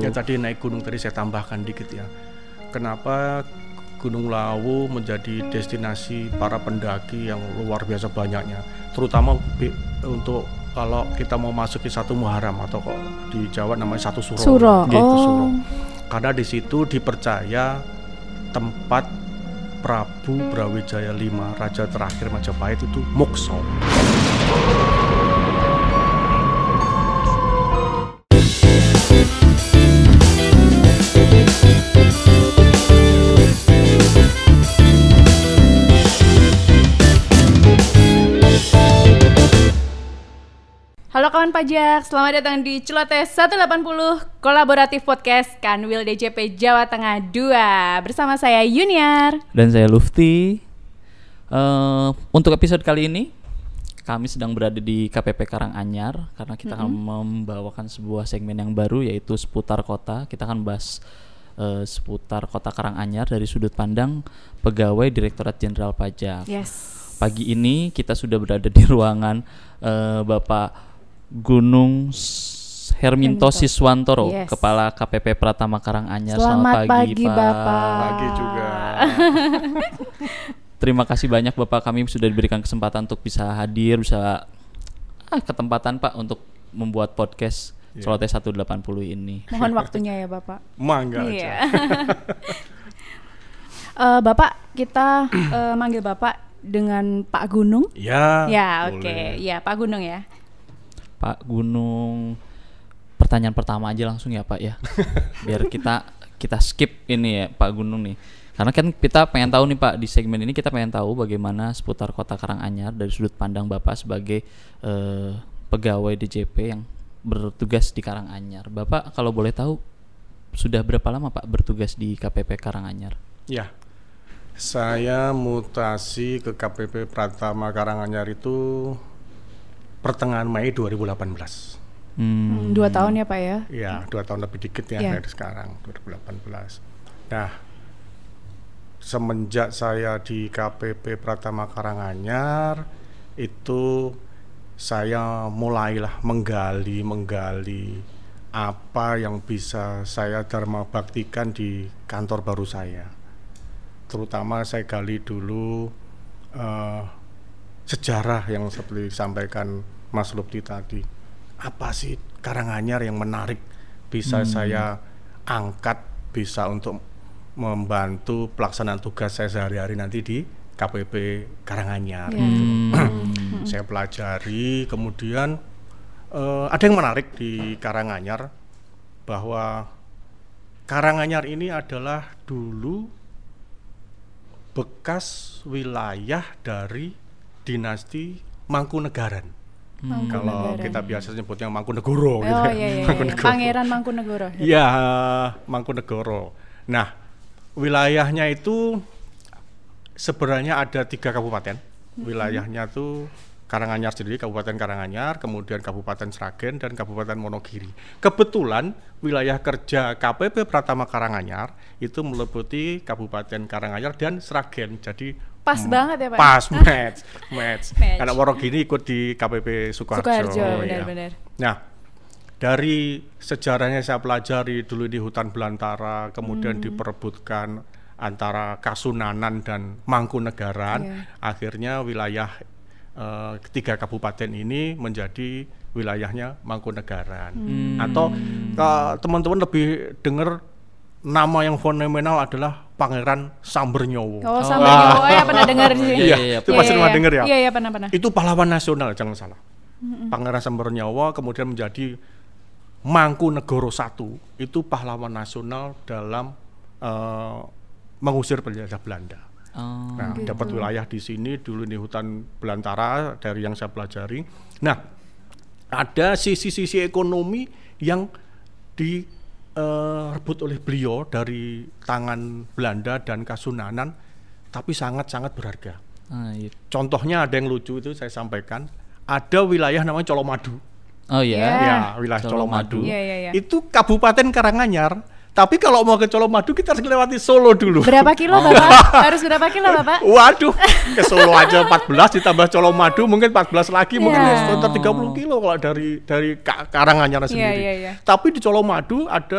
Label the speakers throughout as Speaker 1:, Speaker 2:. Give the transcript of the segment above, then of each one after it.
Speaker 1: Ya tadi naik gunung tadi saya tambahkan dikit ya. Kenapa Gunung Lawu menjadi destinasi para pendaki yang luar biasa banyaknya, terutama untuk kalau kita mau masuki satu Muharram atau kok di Jawa namanya satu Suro. Gitu, Suro. Karena di situ dipercaya tempat Prabu Brawijaya V, raja terakhir Majapahit itu mokso.
Speaker 2: Halo kawan pajak, selamat datang di Celoteh 180 Kolaboratif Podcast Kanwil DJP Jawa Tengah 2. Bersama saya Yuniar
Speaker 3: dan saya Lufti. Untuk episode kali ini kami sedang berada di KPP Karanganyar karena kita akan membawakan sebuah segmen yang baru, yaitu seputar kota. Kita akan bahas seputar kota Karanganyar dari sudut pandang pegawai Direktorat Jenderal Pajak.
Speaker 2: Yes.
Speaker 3: Pagi ini kita sudah berada di ruangan Bapak Gunung Herminto Siswantoro, yes. Kepala KPP Pratama Karanganyar.
Speaker 2: Selamat pagi Bapak.
Speaker 1: Pagi juga.
Speaker 3: Terima kasih banyak Bapak, kami sudah diberikan kesempatan untuk bisa hadir, bisa ketempatan Pak untuk membuat podcast Celoteh 180 ini.
Speaker 2: Mohon waktunya ya Bapak.
Speaker 1: Mangga aja.
Speaker 2: Bapak, kita manggil Bapak dengan Pak Gunung.
Speaker 1: Ya.
Speaker 2: Ya, oke. Ya, Pak Gunung ya.
Speaker 3: Pak Gunung, pertanyaan pertama aja langsung ya Pak ya, biar kita skip ini ya Pak Gunung nih, karena kan kita pengen tahu nih Pak, di segmen ini kita pengen tahu bagaimana seputar kota Karanganyar dari sudut pandang Bapak sebagai pegawai DJP yang bertugas di Karanganyar. Bapak kalau boleh tahu sudah berapa lama Pak bertugas di KPP Karanganyar? Ya,
Speaker 1: saya mutasi ke KPP Pratama Karanganyar itu pertengahan Mei 2018.
Speaker 2: 2 tahun ya Pak ya?
Speaker 1: Iya, 2 tahun lebih dikit ya dari sekarang, 2018. Nah, semenjak saya di KPP Pratama Karanganyar itu saya mulailah menggali apa yang bisa saya dharma baktikan di kantor baru saya. Terutama saya gali dulu sejarah yang seperti disampaikan Mas Lufti tadi. Apa sih Karanganyar yang menarik bisa saya angkat, bisa untuk membantu pelaksanaan tugas saya sehari-hari nanti di KPP Karanganyar. Saya pelajari, kemudian ada yang menarik di Karanganyar, bahwa Karanganyar ini adalah dulu bekas wilayah dari dinasti Mangkunegaran. Kalau kita biasa sebutnya Mangkunegoro, gitu.
Speaker 2: Mangkunegoro. Pangeran Mangkunegoro.
Speaker 1: Iya, Mangkunegoro. Nah, wilayahnya itu sebenarnya ada 3 kabupaten. Wilayahnya tuh Karanganyar sendiri, Kabupaten Karanganyar, kemudian Kabupaten Sragen dan Kabupaten Wonogiri. Kebetulan wilayah kerja KPP Pratama Karanganyar itu meliputi Kabupaten Karanganyar dan Sragen. Jadi
Speaker 2: pas banget ya Pak?
Speaker 1: Pas, match. Karena Wonogiri ikut di KPP Sukoharjo.
Speaker 2: Benar-benar.
Speaker 1: Nah, dari sejarahnya saya pelajari dulu di hutan belantara, kemudian diperebutkan antara Kasunanan dan Mangkunegaran. Akhirnya wilayah 3 kabupaten ini menjadi wilayahnya Mangkunegaran. Atau teman-teman lebih dengar nama yang fenomenal adalah Pangeran Sambernyowo.
Speaker 2: Sambernyowo ya, pernah dengar sih.
Speaker 1: Iya, itu pasti pernah dengar ya.
Speaker 2: Iya, pernah.
Speaker 1: Itu pahlawan nasional, jangan salah. Pangeran Sambernyowo kemudian menjadi Mangkunegoro I, itu pahlawan nasional dalam mengusir penjajah Belanda. Dapat wilayah di sini dulu di hutan belantara dari yang saya pelajari. Nah, ada sisi-sisi ekonomi yang direbut oleh beliau dari tangan Belanda dan Kasunanan, tapi sangat-sangat berharga. Contohnya ada yang lucu, itu saya sampaikan. Ada wilayah namanya Colomadu.
Speaker 3: Oh iya.
Speaker 1: Ya, wilayah Colomadu.
Speaker 2: Yeah.
Speaker 1: Itu Kabupaten Karanganyar. Tapi kalau mau ke Colomadu kita harus lewati Solo dulu.
Speaker 2: Berapa kilo Bapak? Harus berapa kilo Bapak?
Speaker 1: Waduh, ke Solo aja 14 ditambah Colomadu mungkin 14 lagi, mungkin sekitar 30 kilo kalau dari Karanganyar sendiri.
Speaker 2: Yeah.
Speaker 1: Tapi di Colomadu ada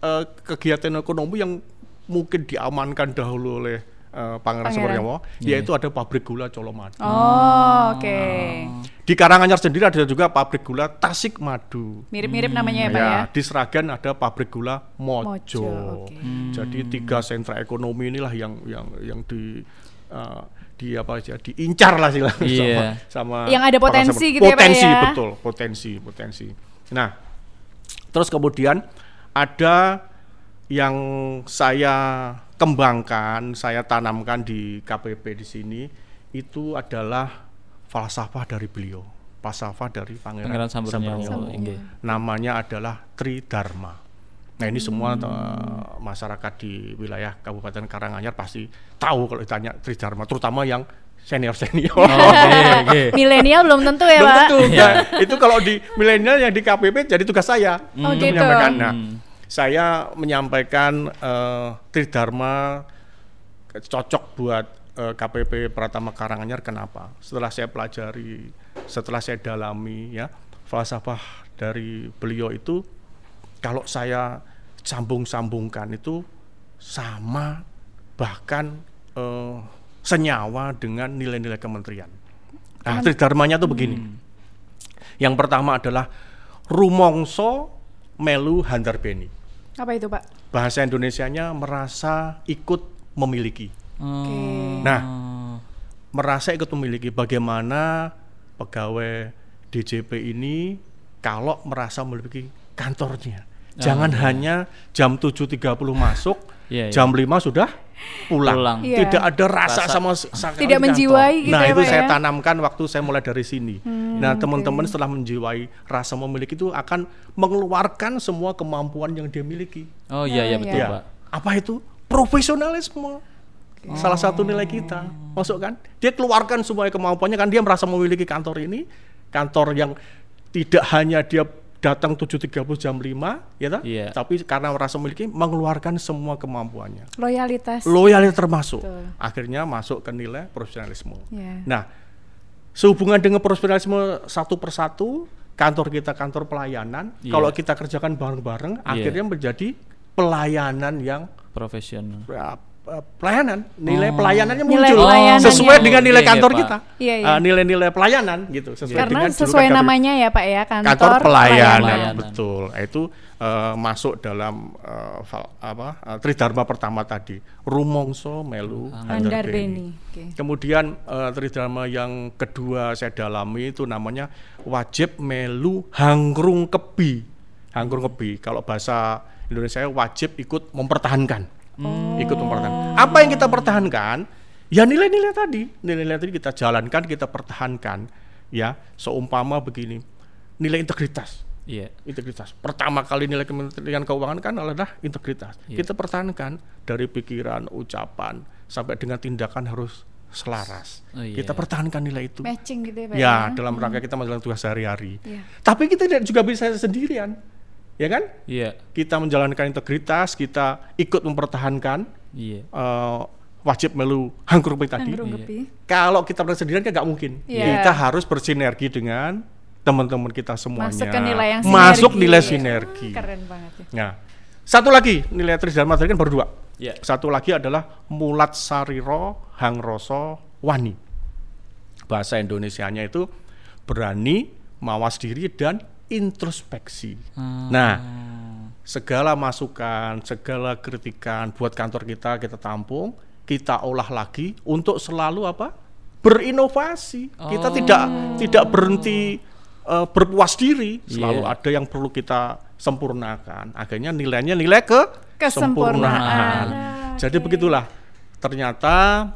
Speaker 1: kegiatan ekonomi yang mungkin diamankan dahulu oleh Pangeran Suwaryono, yaitu ada pabrik gula Colomadu.
Speaker 2: Oh, oke.
Speaker 1: Di Karanganyar sendiri ada juga pabrik gula Tasikmadu.
Speaker 2: Mirip-mirip namanya ya, Pak ya.
Speaker 1: Di Sragen ada pabrik gula Mojo.
Speaker 2: Oke.
Speaker 1: Jadi 3 sentra ekonomi inilah yang diincar lah sama
Speaker 2: yang ada potensi gitu
Speaker 1: potensi,
Speaker 2: ya Pak ya.
Speaker 1: Betul, potensi. Nah, terus kemudian ada yang saya kembangkan, saya tanamkan di KPP di sini itu adalah falsafah dari beliau, falsafah dari Pangeran Samurnyawa. Namanya adalah Tridharma. Nah, ini semua masyarakat di wilayah Kabupaten Karanganyar pasti tahu kalau ditanya Tridharma, terutama yang senior-senior.
Speaker 2: Milenial belum tentu ya, Pak.
Speaker 1: Belum tentu. Itu kalau di milenial yang di KPP jadi tugas saya untuk
Speaker 2: gitu.
Speaker 1: menyampaikan. Nah, saya menyampaikan Tridharma cocok buat KPP Pratama Karanganyar. Kenapa? Setelah saya pelajari, setelah saya dalami ya, falsafah dari beliau itu kalau saya sambung-sambungkan itu sama, bahkan senyawa dengan nilai-nilai kementerian. Nah, Tridharmanya tuh begini. Yang pertama adalah rumongso melu handarbeni.
Speaker 2: Apa itu, Pak?
Speaker 1: Bahasa Indonesianya merasa ikut memiliki. Nah, merasa ikut memiliki, bagaimana pegawai DJP ini kalau merasa memiliki kantornya. Jangan hanya jam 7.30 masuk, jam 5 sudah pulang. Tidak ada rasa sama sekali.
Speaker 2: Tidak menjiwai gitu.
Speaker 1: Nah,
Speaker 2: ya,
Speaker 1: itu
Speaker 2: Pak,
Speaker 1: saya
Speaker 2: ya?
Speaker 1: tanamkan waktu saya mulai dari sini. Nah, teman-teman setelah menjiwai rasa memiliki itu akan mengeluarkan semua kemampuan yang dia miliki.
Speaker 3: Oh iya betul,
Speaker 1: Ya.
Speaker 3: Pak.
Speaker 1: Apa itu? Profesionalisme. Salah satu nilai kita, masuk kan? Dia keluarkan semua kemampuannya kan, dia merasa memiliki kantor ini, kantor yang tidak hanya dia datang 7.30 jam 5, ya tak? Tapi karena merasa memiliki, mengeluarkan semua kemampuannya.
Speaker 2: Loyalitas
Speaker 1: termasuk.
Speaker 2: Betul.
Speaker 1: Akhirnya masuk ke nilai profesionalisme.
Speaker 2: Yeah.
Speaker 1: Nah, sehubungan dengan profesionalisme satu persatu, kantor kita kantor pelayanan, kalau kita kerjakan bareng-bareng, akhirnya menjadi pelayanan yang
Speaker 3: profesional.
Speaker 1: Pelayanan, nilai pelayanannya
Speaker 2: Nilai
Speaker 1: muncul
Speaker 2: pelayanannya.
Speaker 1: sesuai dengan nilai kantor
Speaker 3: Pak.
Speaker 1: kita. Nilai-nilai pelayanan gitu,
Speaker 2: Karena
Speaker 1: dengan
Speaker 2: sesuai
Speaker 1: julukan
Speaker 2: namanya ya, Pak ya,
Speaker 1: kantor pelayanan.
Speaker 3: Pelayanan.
Speaker 1: Betul. Itu masuk dalam Tridharma pertama tadi, rumongso melu handarbeni. Kemudian Tridharma yang kedua saya dalami itu namanya wajib melu hangrung kebi. Hangrung kebi, kalau bahasa Indonesia wajib ikut mempertahankan. Ikut mempertahankan. Apa yang kita pertahankan? Ya nilai-nilai tadi. Nilai-nilai tadi kita jalankan, kita pertahankan. Ya, seumpama begini. Nilai integritas. Integritas. Pertama kali nilai Kementerian Keuangan kan adalah integritas. Kita pertahankan dari pikiran, ucapan sampai dengan tindakan harus selaras. Kita pertahankan nilai itu.
Speaker 2: Matching gitu ya, Pak.
Speaker 1: Ya, dalam rangka kita menjalankan tugas sehari-hari. Tapi kita tidak juga bisa sendirian. Ya kan? Kita menjalankan integritas, kita ikut mempertahankan wajib melu hangrung kebi tadi. Kalau kita sendirian kan nggak mungkin. Kita harus bersinergi dengan teman-teman kita semuanya.
Speaker 2: Masuk
Speaker 1: nilai sinergi.
Speaker 2: Keren banget ya.
Speaker 1: Nah, satu lagi nilai Tridharma tadi kan baru 2. Satu lagi adalah mulat sariro hangroso wani. Bahasa Indonesianya itu berani, mawas diri dan introspeksi. Nah, segala masukan, segala kritikan buat kantor kita tampung, kita olah lagi untuk selalu berinovasi. Kita tidak berhenti berpuas diri, selalu ada yang perlu kita sempurnakan. Akhirnya nilainya nilai kesempurnaan. Jadi begitulah. Ternyata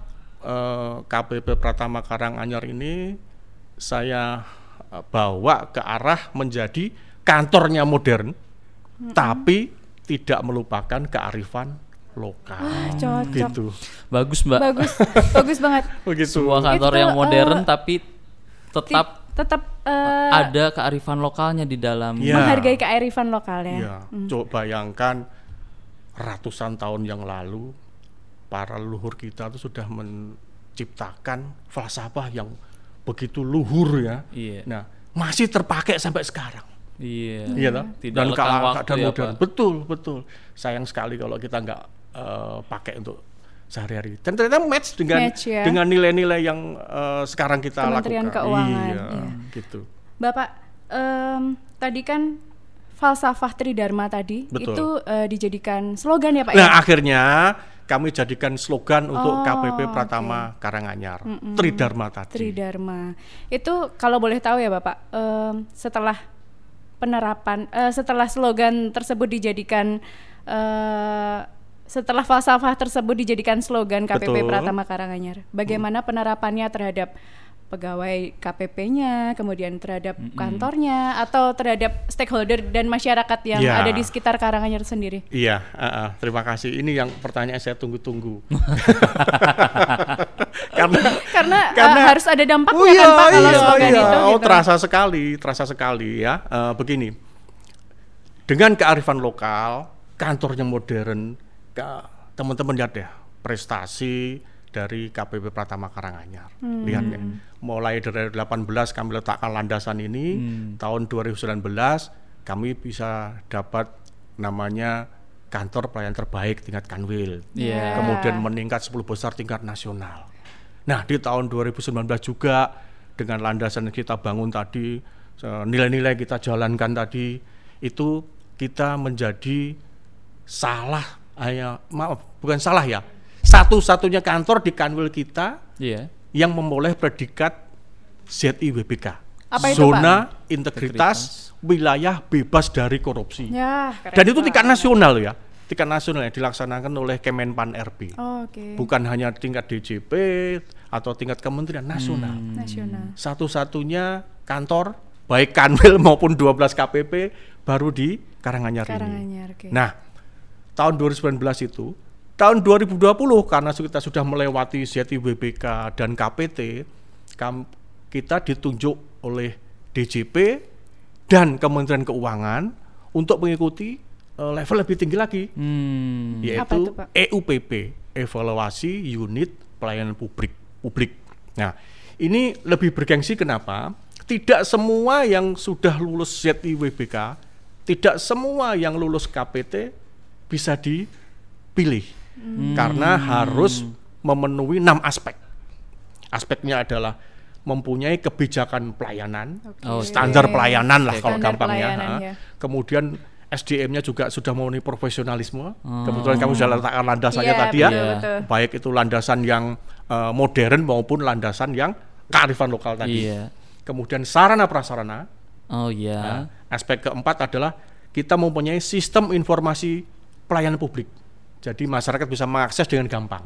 Speaker 1: KPP Pratama Karanganyar ini saya bawa ke arah menjadi kantornya modern, tapi tidak melupakan kearifan lokal.
Speaker 2: Cocok.
Speaker 1: Gitu.
Speaker 3: Bagus, Mbak.
Speaker 2: Bagus banget.
Speaker 1: Begitu.
Speaker 3: Sebuah kantor
Speaker 2: Itu,
Speaker 3: yang modern tapi tetap
Speaker 2: ada
Speaker 3: kearifan lokalnya di dalam.
Speaker 2: Menghargai kearifan lokalnya.
Speaker 1: Iya. Coba bayangkan ratusan tahun yang lalu para leluhur kita itu sudah menciptakan falsafah yang begitu luhur ya. Nah, masih terpakai sampai sekarang.
Speaker 3: Iya.
Speaker 1: Iya toh?
Speaker 3: Tidak
Speaker 1: Dan
Speaker 3: lekang waktu
Speaker 1: keadaan
Speaker 3: ya,
Speaker 1: modern.
Speaker 3: Pak.
Speaker 1: Betul. Sayang sekali kalau kita nggak pakai untuk sehari-hari. Dan ternyata match
Speaker 2: Ya.
Speaker 1: dengan nilai-nilai yang sekarang kita
Speaker 2: Kementerian
Speaker 1: lakukan.
Speaker 2: Keuangan,
Speaker 1: Iya,
Speaker 2: iya.
Speaker 1: gitu.
Speaker 2: Bapak, tadi kan falsafah Tridharma tadi
Speaker 1: Betul.
Speaker 2: itu dijadikan slogan ya Pak
Speaker 1: Nah,
Speaker 2: ya?
Speaker 1: akhirnya kami jadikan slogan untuk
Speaker 2: Oh,
Speaker 1: KPP Pratama Karanganyar, Tridharma tadi.
Speaker 2: Tridharma. Itu kalau boleh tahu ya Bapak, setelah penerapan, setelah slogan tersebut dijadikan, setelah falsafah tersebut dijadikan slogan KPP
Speaker 1: Betul.
Speaker 2: Pratama Karanganyar, bagaimana penerapannya terhadap pegawai KPP-nya, kemudian terhadap kantornya, atau terhadap stakeholder dan masyarakat yang
Speaker 1: Ya.
Speaker 2: ada di sekitar Karanganyar sendiri?
Speaker 1: Iya, terima kasih. Ini yang pertanyaan saya tunggu-tunggu.
Speaker 2: Karena
Speaker 1: Karena-
Speaker 2: harus ada dampaknya kan Pak kalau slogan itu
Speaker 1: Oh,
Speaker 2: gitu.
Speaker 1: terasa sekali ya. Begini, dengan kearifan lokal, kantornya modern, teman-teman lihat ya prestasi dari KPP Pratama Karanganyar. Lihat ya, mulai dari 18 kami letakkan landasan ini, tahun 2019 kami bisa dapat namanya kantor pelayanan terbaik tingkat Kanwil.
Speaker 3: Iya.
Speaker 1: Kemudian meningkat 10 besar tingkat nasional. Nah, di tahun 2019 juga dengan landasan yang kita bangun tadi, nilai-nilai kita jalankan tadi, itu kita menjadi bukan salah ya, satu-satunya kantor di Kanwil kita
Speaker 3: Iya.
Speaker 1: yang memperoleh predikat ZIWBK.
Speaker 2: Apa itu,
Speaker 1: Zona Integritas Wilayah Bebas dari Korupsi.
Speaker 2: Ya, keren
Speaker 1: Dan itu tingkat
Speaker 2: banget.
Speaker 1: nasional ya, tingkat nasional yang dilaksanakan oleh Kemenpan RB.
Speaker 2: Oh, oke.
Speaker 1: Bukan hanya tingkat DJP atau tingkat kementerian nasional.
Speaker 2: Nasional.
Speaker 1: Satu-satunya kantor baik Kanwil maupun 12 KPP baru di Karanganyar
Speaker 2: Karanganyar,
Speaker 1: ini.
Speaker 2: oke.
Speaker 1: Nah, tahun 2019 itu, tahun 2020 karena kita sudah melewati ZIWBK dan KPT, kita ditunjuk oleh DJP dan Kementerian Keuangan untuk mengikuti level lebih tinggi lagi,
Speaker 3: Hmm.
Speaker 2: Apa
Speaker 1: yaitu
Speaker 2: itu, Pak?
Speaker 1: EUPP, Evaluasi Unit Pelayanan Publik. Nah, ini lebih bergengsi kenapa? Tidak semua yang sudah lulus ZIWBK, tidak semua yang lulus KPT bisa dipilih, karena harus memenuhi 6 aspek. Aspeknya adalah mempunyai kebijakan pelayanan,
Speaker 2: Oke.
Speaker 1: standar pelayanan lah
Speaker 3: Oke,
Speaker 1: kalau
Speaker 2: standar
Speaker 1: gampangnya.
Speaker 2: pelayanan, ya.
Speaker 1: Kemudian SDM-nya juga sudah memenuhi profesionalisme. Kebetulan kamu sudah letakkan landasannya
Speaker 2: Iya,
Speaker 1: tadi ya.
Speaker 2: betul.
Speaker 1: Baik itu landasan yang modern maupun landasan yang kearifan lokal tadi.
Speaker 3: Iya.
Speaker 1: Kemudian sarana prasarana.
Speaker 3: Oh iya.
Speaker 1: Nah, aspek keempat adalah kita mempunyai sistem informasi pelayanan publik. Jadi masyarakat bisa mengakses dengan gampang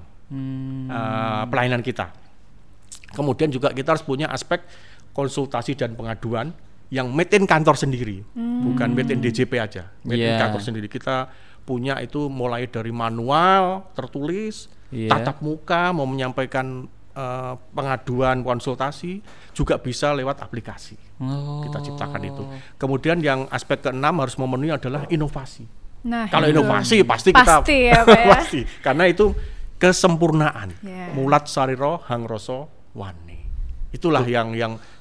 Speaker 1: pelayanan kita. Kemudian juga kita harus punya aspek konsultasi dan pengaduan yang made in kantor sendiri, bukan made in DJP aja, made in
Speaker 3: Yeah.
Speaker 1: kantor sendiri. Kita punya itu mulai dari manual tertulis,
Speaker 3: Yeah.
Speaker 1: tatap muka, mau menyampaikan pengaduan konsultasi juga bisa lewat aplikasi.
Speaker 3: Oh.
Speaker 1: Kita ciptakan itu. Kemudian yang aspek keenam harus memenuhi adalah inovasi.
Speaker 2: Nah,
Speaker 1: Kalau
Speaker 2: itu.
Speaker 1: inovasi pasti kita
Speaker 2: Pasti ya, Pak ya.
Speaker 1: pasti, karena itu kesempurnaan.
Speaker 2: Ya.
Speaker 1: Mulat sariro hangroso wani. Itulah yang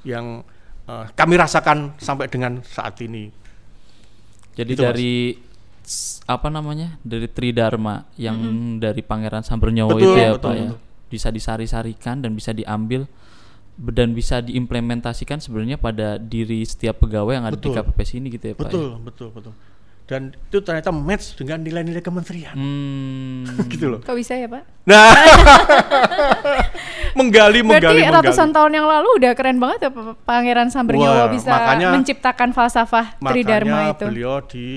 Speaker 1: kami rasakan sampai dengan saat ini.
Speaker 3: Jadi
Speaker 1: Itu, Mas.
Speaker 3: dari apa namanya? Dari Tridharma yang dari Pangeran Sambernyowo
Speaker 1: Betul,
Speaker 3: itu ya,
Speaker 1: betul,
Speaker 3: Pak ya.
Speaker 1: betul.
Speaker 3: Bisa disari-sarikan dan bisa diambil dan bisa diimplementasikan sebenarnya pada diri setiap pegawai yang ada di
Speaker 1: Betul.
Speaker 3: KPPS ini gitu ya, Pak.
Speaker 1: Betul. Dan itu ternyata match dengan nilai-nilai kementerian. Gitu loh.
Speaker 2: Kok bisa ya Pak?
Speaker 1: Nah, menggali.
Speaker 2: Berarti ratusan tahun yang lalu udah keren banget ya Pangeran Sambernyowo
Speaker 1: Wah,
Speaker 2: bisa
Speaker 1: makanya-
Speaker 2: menciptakan falsafah Tridharma
Speaker 1: Makanya
Speaker 2: itu.
Speaker 1: beliau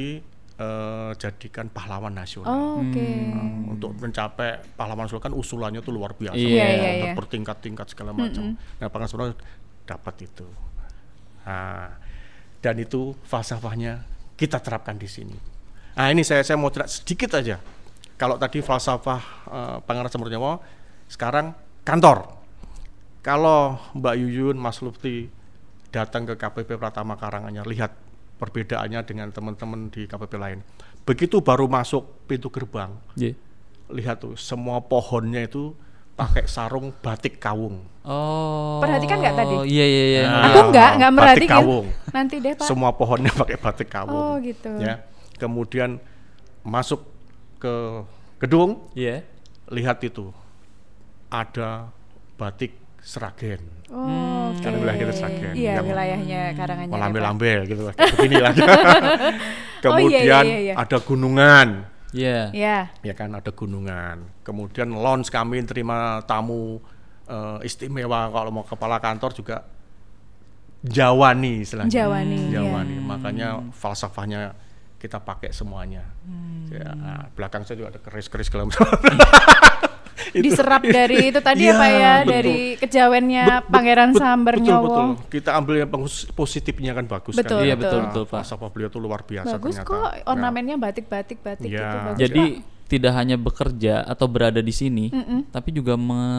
Speaker 1: dijadikan pahlawan nasional.
Speaker 2: Oh, oke.
Speaker 1: Untuk mencapai pahlawan nasional kan usulannya tuh luar biasa,
Speaker 3: Iya,
Speaker 2: iya.
Speaker 1: bertingkat-tingkat segala macam. Nah, Pangeran Sambernyowo dapat itu. Nah, dan itu falsafahnya kita terapkan di sini. Nah, ini saya mau cerita sedikit aja. Kalau tadi falsafah Pangeran Sambernyowo, sekarang kantor. Kalau Mbak Yuyun, Mas Lutfi datang ke KPP Pratama Karanganyar, lihat perbedaannya dengan teman-teman di KPP lain. Begitu baru masuk pintu gerbang,
Speaker 3: Iya.
Speaker 1: lihat tuh semua pohonnya itu pakai sarung batik kawung.
Speaker 3: Oh.
Speaker 2: Perhatikan nggak tadi?
Speaker 3: Iya.
Speaker 1: Nah,
Speaker 2: Aku nggak
Speaker 1: batik
Speaker 2: merhatiin.
Speaker 1: kawung.
Speaker 2: Nanti deh Pak.
Speaker 1: Semua pohonnya pakai batik kawung.
Speaker 2: Oh gitu.
Speaker 1: Ya. Kemudian masuk ke gedung,
Speaker 3: Iya.
Speaker 1: lihat itu ada batik Sragen.
Speaker 2: Oh,
Speaker 1: Kan wilayah kita Sragen.
Speaker 2: Iya,
Speaker 1: yang
Speaker 2: wilayahnya Karanganyar. ya, Pak.
Speaker 1: melambe-lambe gitu kayak beginilah. Kemudian
Speaker 2: iya.
Speaker 1: ada gunungan.
Speaker 3: Iya.
Speaker 2: Iya.
Speaker 1: Ya kan, ada gunungan. Kemudian lounge kami terima tamu istimewa, kalau mau kepala kantor juga Jawani istilahnya.
Speaker 2: Jawani.
Speaker 1: Jawani.
Speaker 2: Iya.
Speaker 1: Makanya falsafahnya kita pakai semuanya. Ya, belakang saya juga ada keris-keris segala macam.
Speaker 2: Diserap dari itu tadi ya
Speaker 1: Iya,
Speaker 2: Pak ya,
Speaker 1: betul.
Speaker 2: dari kejawennya Pangeran Samber
Speaker 1: betul,
Speaker 2: Nyowo.
Speaker 1: betul. Kita ambil yang positifnya kan bagus
Speaker 2: Betul,
Speaker 1: kan.
Speaker 3: Iya,
Speaker 2: betul.
Speaker 3: betul, Pak.
Speaker 1: Falsafah beliau tuh luar biasa
Speaker 2: Bagus
Speaker 1: ternyata.
Speaker 2: kok,
Speaker 1: Ya.
Speaker 2: ornamennya batik
Speaker 1: Iya.
Speaker 2: gitu bagus.
Speaker 3: Jadi
Speaker 2: kok.
Speaker 3: tidak hanya bekerja atau berada di sini, tapi juga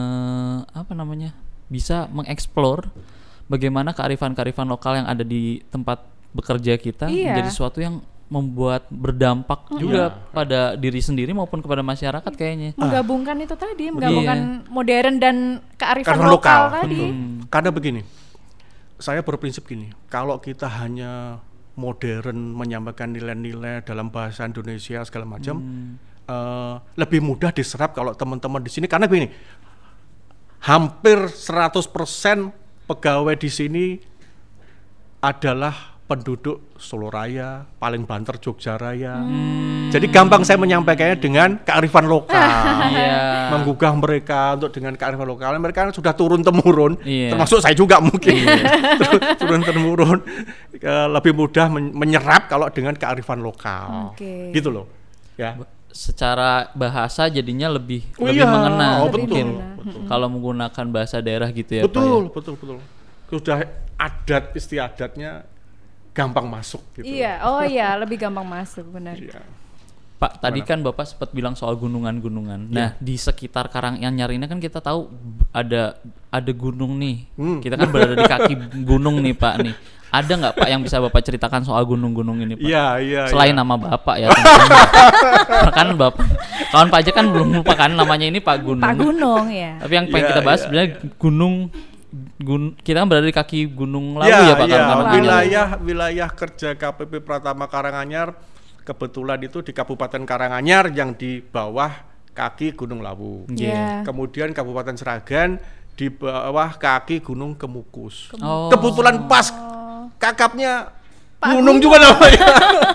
Speaker 3: bisa mengeksplor bagaimana kearifan-kearifan lokal yang ada di tempat bekerja kita
Speaker 2: Iya.
Speaker 3: menjadi sesuatu yang membuat berdampak juga pada diri sendiri maupun kepada masyarakat kayaknya.
Speaker 2: menggabungkan itu tadi, menggabungkan modern dan kearifan
Speaker 1: Karena
Speaker 2: lokal
Speaker 1: lokal,
Speaker 2: tadi.
Speaker 1: betul. Karena begini, saya berprinsip gini, kalau kita hanya modern menyampaikan nilai-nilai dalam bahasa Indonesia segala macam, lebih mudah diserap kalau teman-teman di sini. Karena begini, hampir 100% pegawai di sini adalah penduduk Solo Raya, paling banter Jogja Raya. Jadi gampang saya menyampaikannya dengan kearifan lokal.
Speaker 3: Iya.
Speaker 1: Menggugah mereka untuk dengan kearifan lokal. Mereka sudah turun temurun,
Speaker 3: Iya.
Speaker 1: termasuk saya juga mungkin. Turun temurun, lebih mudah menyerap kalau dengan kearifan lokal.
Speaker 2: Oke.
Speaker 1: Gitu loh. Ya.
Speaker 3: Secara bahasa jadinya lebih
Speaker 1: Oh
Speaker 3: lebih
Speaker 1: iya,
Speaker 3: mengena
Speaker 1: betul,
Speaker 3: mungkin.
Speaker 1: betul.
Speaker 3: Kalau menggunakan bahasa daerah gitu ya, Pak.
Speaker 1: Betul. Sudah adat istiadatnya gampang masuk gitu.
Speaker 2: Iya, oh iya, lebih gampang masuk, benar.
Speaker 1: Iya.
Speaker 3: Pak, tadi kan Bapak sempat bilang soal gunungan-gunungan. Nah, di sekitar Karanganyar ini kan kita tahu ada gunung nih. Kita kan berada di kaki gunung nih, Pak nih. Ada nggak Pak yang bisa Bapak ceritakan soal gunung-gunung ini, Pak?
Speaker 1: Iya.
Speaker 3: Selain nama Bapak ya. tentunya. Kan Bapak, kawan Pak Jack kan belum lupa kan namanya ini Pak Gunung.
Speaker 2: Pak Gunung ya.
Speaker 3: Tapi yang pengen
Speaker 1: Iya,
Speaker 3: kita bahas
Speaker 1: iya,
Speaker 3: sebenarnya kita kan berada di kaki Gunung Lawu ya Pak.
Speaker 1: Wilayah kerja KPP Pratama Karanganyar kebetulan itu di Kabupaten Karanganyar yang di bawah kaki Gunung Lawu.
Speaker 2: Iya.
Speaker 1: Kemudian Kabupaten Sragen di bawah kaki Gunung Kemukus.
Speaker 3: Oh.
Speaker 1: Kebetulan pas kakapnya gunung juga namanya.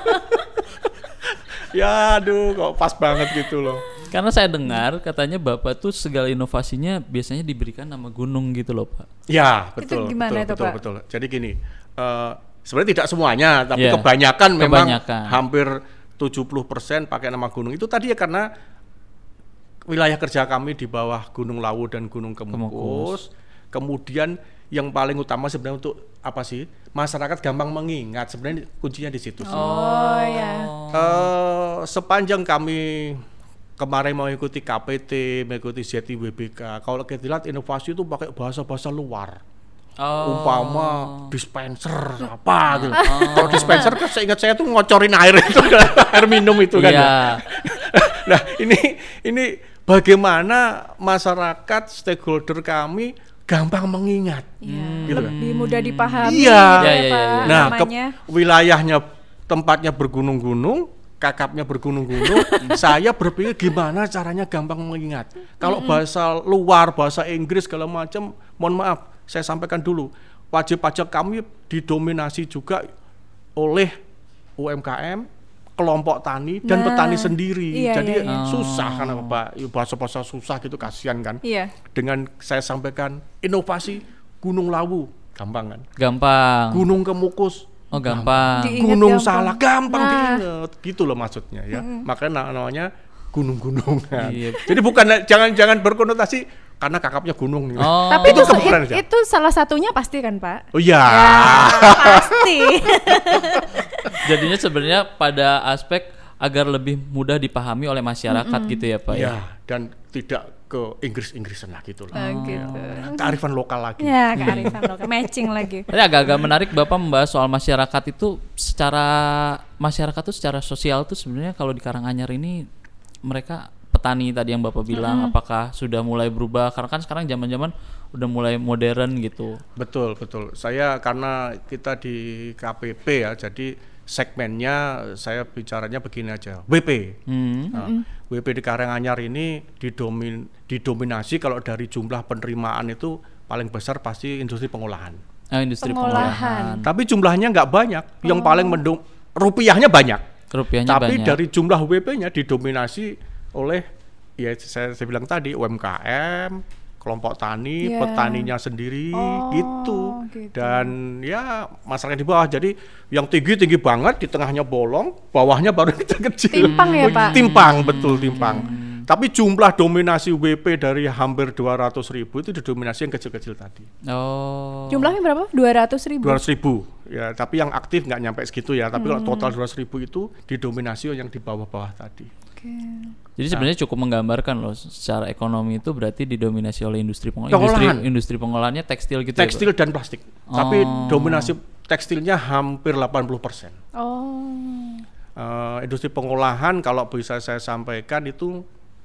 Speaker 1: Ya aduh kok pas banget gitu loh.
Speaker 3: Karena saya dengar katanya Bapak tuh segala inovasinya biasanya diberikan nama gunung gitu loh Pak.
Speaker 1: Ya betul.
Speaker 2: gimana itu, Pak?
Speaker 1: Betul. Jadi gini, sebenarnya tidak semuanya, tapi
Speaker 3: Iya.
Speaker 1: kebanyakan memang
Speaker 3: Kebanyakan.
Speaker 1: hampir 70% pakai nama gunung. Itu tadi ya karena wilayah kerja kami di bawah Gunung Lawu dan Gunung Kemukus. Kemudian yang paling utama sebenarnya untuk apa sih? Masyarakat gampang mengingat, sebenarnya kuncinya di situ sih.
Speaker 2: Oh ya.
Speaker 1: Sepanjang kami kemarin mengikuti KPT, mengikuti ZIWBK, kalau kita lihat inovasi itu pakai bahasa-bahasa luar. Umpama dispenser apa gitu. Kalau dispenser kan saya ingat saya tuh ngocorin air itu air minum itu kan.
Speaker 3: Iya.
Speaker 1: Ya. Nah, ini bagaimana masyarakat stakeholder kami gampang mengingat.
Speaker 2: Iya,
Speaker 1: Gitu.
Speaker 2: lebih mudah dipahami
Speaker 1: Iya.
Speaker 2: gitu ya,
Speaker 3: Iya,
Speaker 2: Pak,
Speaker 3: iya.
Speaker 1: Nah,
Speaker 2: namanya.
Speaker 1: wilayahnya tempatnya bergunung-gunung, kakapnya bergunung-gunung, saya berpikir gimana caranya gampang mengingat. Kalau bahasa luar, bahasa Inggris segala macam, mohon maaf, saya sampaikan dulu, wajib pajak kami didominasi juga oleh UMKM, kelompok tani dan
Speaker 2: Nah,
Speaker 1: petani sendiri.
Speaker 2: iya,
Speaker 1: Jadi
Speaker 2: iya.
Speaker 1: susah kan Pak, bahasa-bahasa susah gitu kasihan kan.
Speaker 2: Iya.
Speaker 1: Dengan saya sampaikan inovasi Gunung Lawu, gampang kan.
Speaker 3: Gampang.
Speaker 1: Gunung Kemukus,
Speaker 3: Oh gampang.
Speaker 2: Diingat
Speaker 1: Gunung
Speaker 2: gampang.
Speaker 1: Salah, gampang
Speaker 2: Nah.
Speaker 1: diinget, gitu loh maksudnya ya. Makanya namanya gunung-gunungan.
Speaker 3: Iya.
Speaker 1: Jadi bukan jangan berkonotasi karena kakapnya gunung nih.
Speaker 3: Oh.
Speaker 2: Tapi itu,
Speaker 1: keren aja.
Speaker 2: itu salah satunya pasti kan Pak?
Speaker 1: Oh iya.
Speaker 2: Pasti.
Speaker 3: Jadinya sebenarnya pada aspek agar lebih mudah dipahami oleh masyarakat gitu ya Pak ya.
Speaker 1: Ya, dan tidak ke Inggris-Inggrisan lah gitu loh.
Speaker 2: Gitu.
Speaker 1: Kearifan lokal lagi.
Speaker 2: Ya, kearifan lokal, matching lagi.
Speaker 3: Tapi agak-agak menarik Bapak membahas soal masyarakat itu secara sosial tuh sebenarnya kalau di Karanganyar ini mereka petani tadi yang Bapak bilang, apakah sudah mulai berubah? Karena kan sekarang zaman-zaman udah mulai modern gitu.
Speaker 1: Betul. Saya karena kita di KPP ya, jadi segmennya saya bicaranya begini aja. WP. Nah, WP di Karanganyar ini didominasi kalau dari jumlah penerimaan itu paling besar pasti industri pengolahan.
Speaker 3: Industri pengolahan.
Speaker 1: Tapi jumlahnya nggak banyak. Yang paling rupiahnya banyak. Tapi
Speaker 3: banyak.
Speaker 1: dari jumlah WP-nya didominasi oleh ya saya bilang tadi UMKM, kelompok tani, petaninya sendiri gitu. Dan ya masyarakat di bawah. Jadi yang tinggi banget, di tengahnya bolong, bawahnya baru kecil-kecil.
Speaker 2: Timpang ya Pak?
Speaker 1: Timpang, betul timpang. Tapi jumlah dominasi WP dari hampir 200.000 itu didominasi yang kecil-kecil tadi.
Speaker 2: Jumlahnya berapa? 200.000?
Speaker 1: 200.000 ya, tapi yang aktif nggak nyampe segitu ya. Tapi kalau total 200.000 itu didominasi yang di bawah-bawah tadi.
Speaker 3: Jadi sebenarnya cukup menggambarkan loh, secara ekonomi itu berarti didominasi oleh industri pengolahan. Industri pengolahannya tekstil gitu.
Speaker 1: Tekstil dan plastik. Tapi dominasi tekstilnya hampir 80%. Industri pengolahan kalau bisa saya sampaikan itu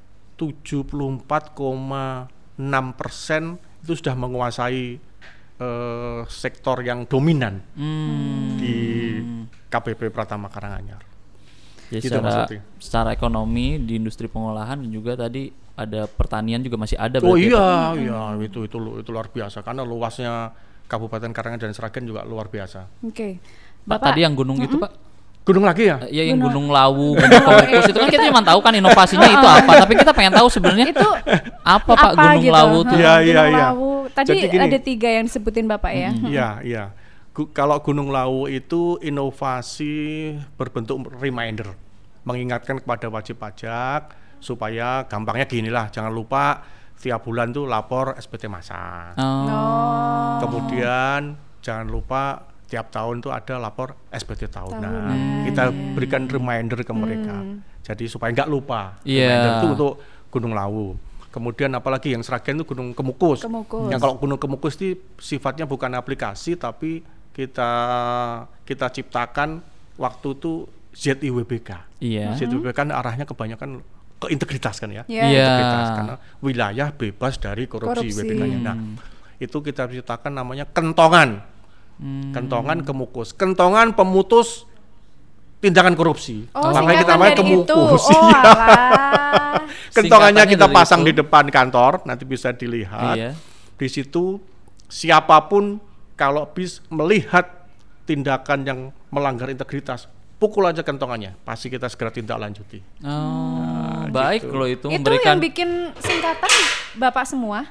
Speaker 1: 74,6% itu sudah menguasai sektor yang dominan di KPP Pratama Karanganyar.
Speaker 3: Ya,
Speaker 1: gitu
Speaker 3: secara ekonomi di industri pengolahan dan juga tadi ada pertanian juga masih ada.
Speaker 1: Iya, itu luar biasa karena luasnya Kabupaten Karanganyar dan Sragen juga luar biasa.
Speaker 2: Oke.
Speaker 3: Pak tadi yang gunung itu Pak?
Speaker 1: Gunung lagi ya?
Speaker 3: Iya, yang Gunung Lawu, Gunung Komukus itu kan kita cuma tahu kan inovasinya itu apa, tapi kita pengen tahu sebenarnya itu apa Pak Gunung
Speaker 2: gitu?
Speaker 3: Lawu itu.
Speaker 1: Iya.
Speaker 2: Tadi ada 3 yang disebutin Bapak ya.
Speaker 1: Iya. Kalau Gunung Lawu itu inovasi berbentuk reminder, mengingatkan kepada wajib pajak supaya gampangnya ginilah, jangan lupa tiap bulan tuh lapor SPT masak. Kemudian jangan lupa tiap tahun tuh ada lapor SPT tahunan. Kita berikan reminder ke mereka, jadi supaya nggak lupa. Reminder itu untuk Gunung Lawu. Kemudian apalagi yang Sragen itu Gunung Kemukus. Yang kalau Gunung Kemukus itu sifatnya bukan aplikasi tapi kita ciptakan waktu itu ZIWBK. ZIWBK kan arahnya kebanyakan ke integritas kan ya. Integritas karena wilayah bebas dari korupsi. WBK-nya. Nah, itu kita ciptakan namanya kentongan. Kentongan Kemukus. Kentongan pemutus tindakan korupsi. Makanya kita namanya Kemukus. Kentongannya kita pasang di depan kantor, nanti bisa dilihat. Di situ siapapun kalau melihat tindakan yang melanggar integritas, pukul aja kentongannya, pasti kita segera tindak lanjuti.
Speaker 3: Baik
Speaker 1: gitu.
Speaker 3: Loh itu
Speaker 2: memberikan. Yang bikin singkatan Bapak semua?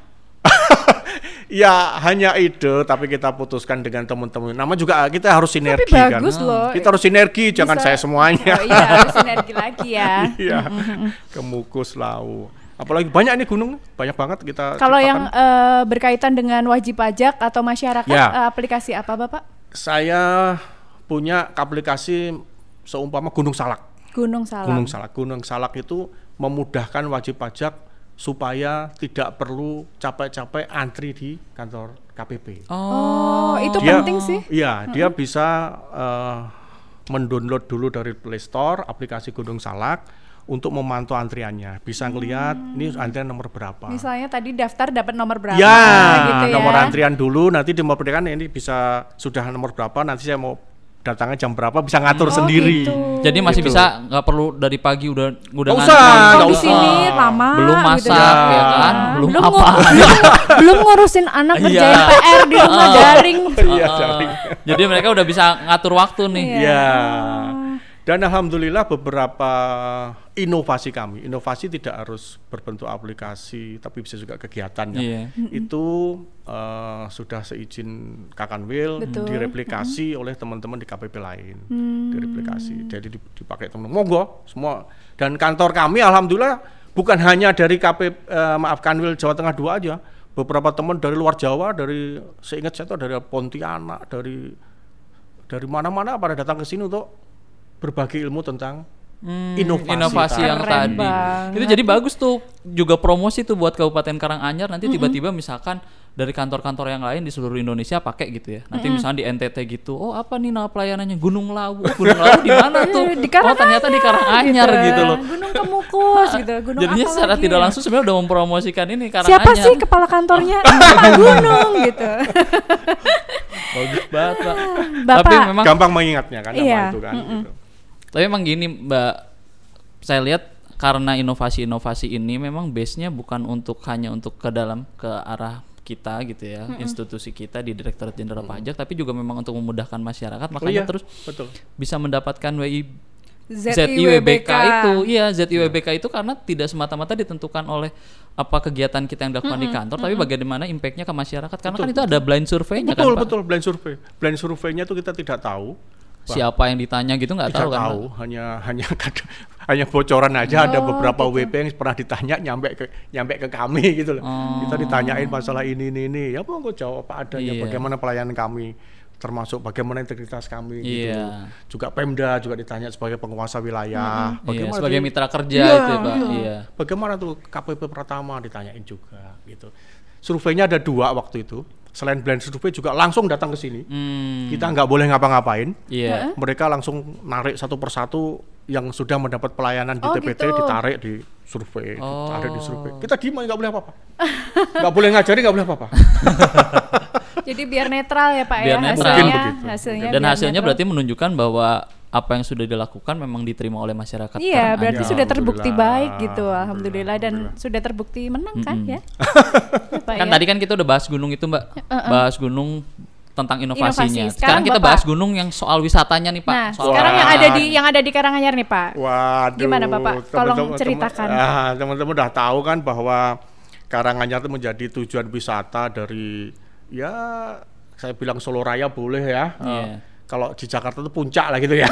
Speaker 1: Ya hanya ide, tapi kita putuskan dengan teman-teman. Nama juga kita harus sinergi.
Speaker 2: Tapi bagus
Speaker 1: kan.
Speaker 2: Loh.
Speaker 1: Kita harus sinergi, jangan saya semuanya.
Speaker 2: Iya, harus sinergi lagi ya.
Speaker 1: Iya. Kemukus Lawu. Apalagi banyak nih gunung, banyak banget kita.
Speaker 2: Kalau yang berkaitan dengan wajib pajak atau masyarakat, aplikasi apa Bapak?
Speaker 1: Saya punya aplikasi seumpama Gunung Salak.
Speaker 2: Gunung
Speaker 1: Salak itu memudahkan wajib pajak supaya tidak perlu capek-capek antri di kantor KPP.
Speaker 2: Itu penting sih.
Speaker 1: Iya, dia bisa mendownload dulu dari Play Store aplikasi Gunung Salak untuk memantau antriannya, bisa ngelihat ini antrian nomor berapa.
Speaker 2: Misalnya tadi daftar dapat nomor berapa?
Speaker 1: Gitu nomor antrian dulu, nanti dimodifikasikan ini bisa sudah nomor berapa, nanti saya mau datangnya jam berapa, bisa ngatur sendiri.
Speaker 2: Gitu.
Speaker 3: Jadi masih bisa, nggak perlu dari pagi udah
Speaker 1: nggak
Speaker 3: ngantri.
Speaker 2: Di sini lama.
Speaker 3: Belum masak
Speaker 2: gitu
Speaker 3: ya kan, belum
Speaker 2: belum ngurusin anak kerjain PR di rumah daring.
Speaker 3: Jadi mereka udah bisa ngatur waktu nih.
Speaker 1: Dan alhamdulillah beberapa inovasi tidak harus berbentuk aplikasi tapi bisa juga kegiatan itu sudah seizin Kakanwil direplikasi oleh teman-teman di KPP lain. Direplikasi, jadi dipakai teman-teman monggo semua. Dan kantor kami alhamdulillah bukan hanya dari Kanwil Jawa Tengah 2 aja, beberapa teman dari luar Jawa, dari seingat saya itu dari Pontianak, dari mana-mana pada datang ke sini untuk berbagi ilmu tentang inovasi
Speaker 3: yang tadi. Itu jadi bagus tuh juga promosi tuh buat Kabupaten Karanganyar, nanti tiba-tiba misalkan dari kantor-kantor yang lain di seluruh Indonesia pakai gitu ya. Nanti misalnya di NTT gitu, oh apa nih nama pelayanannya Gunung Lawu. Gunung Lawu di mana tuh?
Speaker 2: Di
Speaker 3: Oh ternyata di Karanganyar gitu loh.
Speaker 2: Gunung Kemukus gitu. Gunung
Speaker 3: Jadinya
Speaker 2: apa
Speaker 3: secara
Speaker 2: lagi
Speaker 3: tidak
Speaker 2: ya?
Speaker 3: langsung sebenarnya udah mempromosikan ini Karanganyar.
Speaker 2: Siapa sih kepala kantornya? Pak Gunung gitu.
Speaker 3: Bagus banget Pak.
Speaker 2: Bapak.
Speaker 3: Tapi memang
Speaker 1: Gampang mengingatnya kan
Speaker 2: Iya.
Speaker 1: nama itu kan. Gitu.
Speaker 3: Tapi memang gini Mbak, saya lihat karena inovasi-inovasi ini memang base-nya bukan hanya untuk ke arah kita gitu ya, institusi kita di Direktorat Jenderal Pajak, tapi juga memang untuk memudahkan masyarakat, makanya terus
Speaker 1: betul.
Speaker 3: bisa mendapatkan
Speaker 2: ZIWBK
Speaker 3: ZIWBK itu. Iya, ZIWBK itu karena tidak semata-mata ditentukan oleh apa kegiatan kita yang dilakukan di kantor, tapi bagaimana impact-nya ke masyarakat, karena kan itu ada blind survey-nya kan Pak.
Speaker 1: Betul, blind survey. Blind survey-nya itu kita tidak tahu.
Speaker 3: Siapa yang ditanya gitu nggak tahu kan.
Speaker 1: Tahu, hanya bocoran aja. Ada beberapa WP yang pernah ditanya nyampe ke kami gitu loh. Kita ditanyain masalah ini. Ya monggo jawab apa adanya, bagaimana pelayanan kami, termasuk bagaimana integritas kami gitu. Juga Pemda juga ditanya sebagai penguasa wilayah, bagaimana
Speaker 3: sebagai mitra kerja itu ya Pak. Iya.
Speaker 1: Bagaimana tuh KPP Pratama ditanyain juga gitu. Surveinya ada 2 waktu itu. Selain blind survei juga langsung datang ke sini. Kita nggak boleh ngapa-ngapain.
Speaker 3: Iya.
Speaker 1: Mereka langsung narik satu persatu yang sudah mendapat pelayanan di TPT,
Speaker 2: gitu.
Speaker 1: ditarik di survei, ditarik di survei. Kita diem nggak boleh apa-apa. Nggak boleh ngajari, nggak boleh apa-apa.
Speaker 2: Jadi biar netral ya Pak
Speaker 3: Biar
Speaker 2: ya
Speaker 3: netral.
Speaker 2: hasilnya.
Speaker 3: Dan
Speaker 2: biar
Speaker 3: hasilnya
Speaker 2: netral.
Speaker 3: berarti menunjukkan bahwa apa yang sudah dilakukan memang diterima oleh masyarakat.
Speaker 2: Iya, berarti
Speaker 1: Ya,
Speaker 2: sudah terbukti
Speaker 1: alhamdulillah.
Speaker 2: baik gitu, alhamdulillah, dan sudah terbukti menang kan ya. Ya, Pak,
Speaker 3: Kan
Speaker 2: ya?
Speaker 3: tadi kan kita udah bahas gunung itu Mbak, bahas gunung tentang inovasinya.
Speaker 2: Inovasi.
Speaker 3: Sekarang kita
Speaker 2: Bapak-
Speaker 3: bahas gunung yang soal wisatanya nih Pak.
Speaker 2: Nah,
Speaker 3: Soal
Speaker 2: sekarang
Speaker 3: pelayanan.
Speaker 2: yang ada di Karanganyar nih Pak.
Speaker 1: Waduh.
Speaker 2: Gimana, Bapak? Tolong ceritakan.
Speaker 1: Teman-teman udah tahu kan bahwa Karanganyar itu menjadi tujuan wisata dari, ya saya bilang Solo Raya boleh ya.
Speaker 3: Iya.
Speaker 1: Kalau di Jakarta itu puncak lah gitu ya.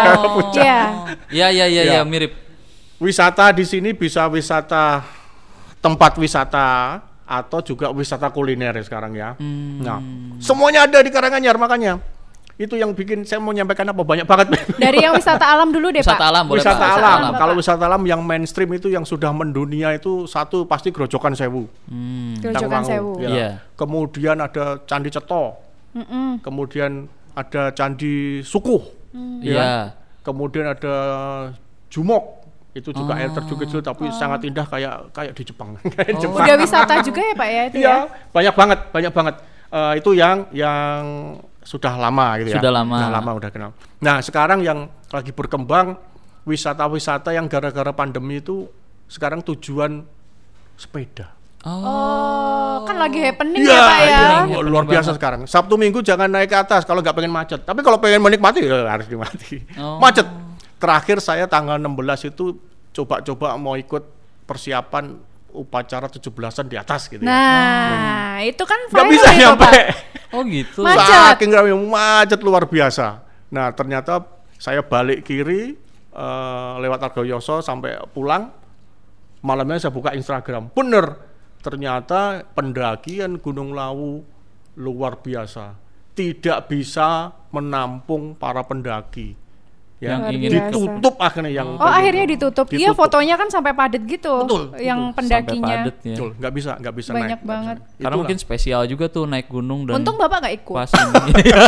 Speaker 2: Iya.
Speaker 3: Iya, mirip.
Speaker 1: Wisata di sini bisa wisata tempat wisata atau juga wisata kuliner sekarang ya. Nah, semuanya ada di Karanganyar, makanya itu yang bikin saya mau nyampaikan apa banyak banget.
Speaker 2: Dari yang wisata alam dulu deh
Speaker 3: Wisata
Speaker 2: Pak.
Speaker 3: alam boleh
Speaker 1: Wisata
Speaker 3: Pak.
Speaker 1: alam.
Speaker 2: Bapak.
Speaker 1: Kalau wisata alam yang mainstream itu yang sudah mendunia itu satu pasti Grojogan Sewu.
Speaker 2: Grojogan
Speaker 1: Tangwangu,
Speaker 2: Sewu.
Speaker 1: ya.
Speaker 3: Iya.
Speaker 1: Kemudian ada Candi Ceto. Kemudian ada Candi Sukuh.
Speaker 3: Iya.
Speaker 1: Kemudian ada Jumok. Itu juga air terjun kecil tapi sangat indah kayak di Jepang. Kayak Jepang.
Speaker 2: Udah wisata juga ya Pak ya itu
Speaker 1: Iya,
Speaker 2: ya.
Speaker 1: banyak banget. Itu yang sudah lama gitu ya.
Speaker 3: Sudah lama.
Speaker 1: Udah kenal. Nah, sekarang yang lagi berkembang wisata-wisata yang gara-gara pandemi itu sekarang tujuan sepeda.
Speaker 2: Oh, kan lagi happening ya Pak ya.
Speaker 1: Iya, luar biasa sekarang. Sabtu Minggu jangan naik ke atas kalau nggak pengen macet. Tapi kalau pengen menikmati ya harus dinikmati. Macet. Terakhir saya tanggal 16 itu coba-coba mau ikut persiapan upacara 17-an di atas gitu ya.
Speaker 2: Nah, itu kan
Speaker 1: Nggak
Speaker 2: viral
Speaker 1: bisa
Speaker 2: itu,
Speaker 1: nyampe.
Speaker 2: Pak.
Speaker 3: Oh gitu.
Speaker 2: Macet.
Speaker 1: Saking ramai, macet luar biasa. Nah, ternyata saya balik kiri lewat Argoyoso sampai pulang. Malamnya saya buka Instagram. Bener. Ternyata pendakian Gunung Lawu luar biasa. Tidak bisa menampung para pendaki. Ya,
Speaker 3: Yang ingin
Speaker 1: ditutup akhirnya yang
Speaker 2: Oh, akhirnya ditutup. Iya, fotonya kan sampai padat gitu.
Speaker 1: Betul,
Speaker 2: Yang
Speaker 3: Sampai
Speaker 2: pendakinya.
Speaker 3: padet ya.
Speaker 1: Betul, nggak bisa
Speaker 2: Banyak
Speaker 1: naik.
Speaker 2: banget.
Speaker 3: Karena mungkin spesial juga tuh naik gunung dan
Speaker 2: Untung Bapak nggak ikut.
Speaker 3: pas ini.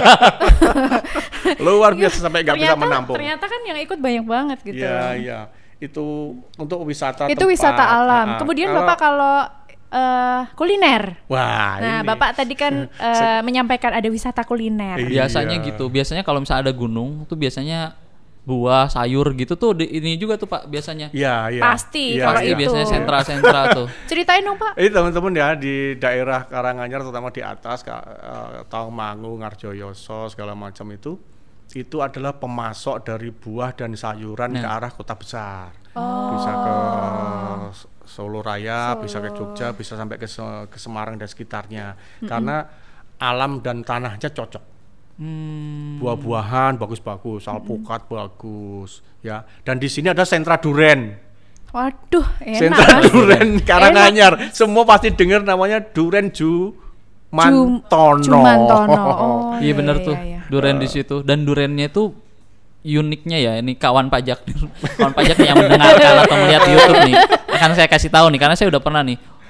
Speaker 1: luar biasa sampai nggak bisa menampung.
Speaker 2: Ternyata kan yang ikut banyak banget gitu.
Speaker 1: Iya. Itu untuk wisata
Speaker 2: Itu
Speaker 1: tempat.
Speaker 2: wisata alam.
Speaker 1: Nah,
Speaker 2: Kemudian
Speaker 1: kalau-
Speaker 2: Bapak kalau kuliner.
Speaker 1: Wah,
Speaker 2: Nah,
Speaker 1: ini.
Speaker 2: Bapak tadi kan menyampaikan ada wisata kuliner.
Speaker 1: Iya.
Speaker 3: Biasanya gitu. Biasanya kalau misalnya ada gunung tuh biasanya buah, sayur gitu tuh ini juga tuh Pak biasanya.
Speaker 1: Iya.
Speaker 2: Pasti,
Speaker 1: Iya,
Speaker 2: kalau
Speaker 3: Pasti
Speaker 2: itu.
Speaker 3: biasanya sentra-sentra tuh.
Speaker 2: Ceritain dong Pak.
Speaker 1: Teman-teman ya di daerah Karanganyar terutama di atas Tawangmangu, Ngarjoyoso segala macam itu adalah pemasok dari buah dan sayuran ke arah kota besar. Bisa ke Solo Raya, bisa ke Jogja, bisa sampai ke Semarang dan sekitarnya. Karena alam dan tanahnya cocok. Buah-buahan bagus-bagus, alpukat bagus, ya. Dan di sini ada sentra duren.
Speaker 2: Waduh, enak.
Speaker 1: Sentra duren Karanganyar. Semua pasti dengar namanya Duren Jumantono.
Speaker 2: Jumantono. Oh,
Speaker 3: Iya bener tuh.
Speaker 2: iya.
Speaker 3: Duren di situ dan durennya itu uniknya ya, ini kawan pajak yang mendengarkan atau melihat di YouTube nih akan saya kasih tahu nih karena saya udah pernah nih.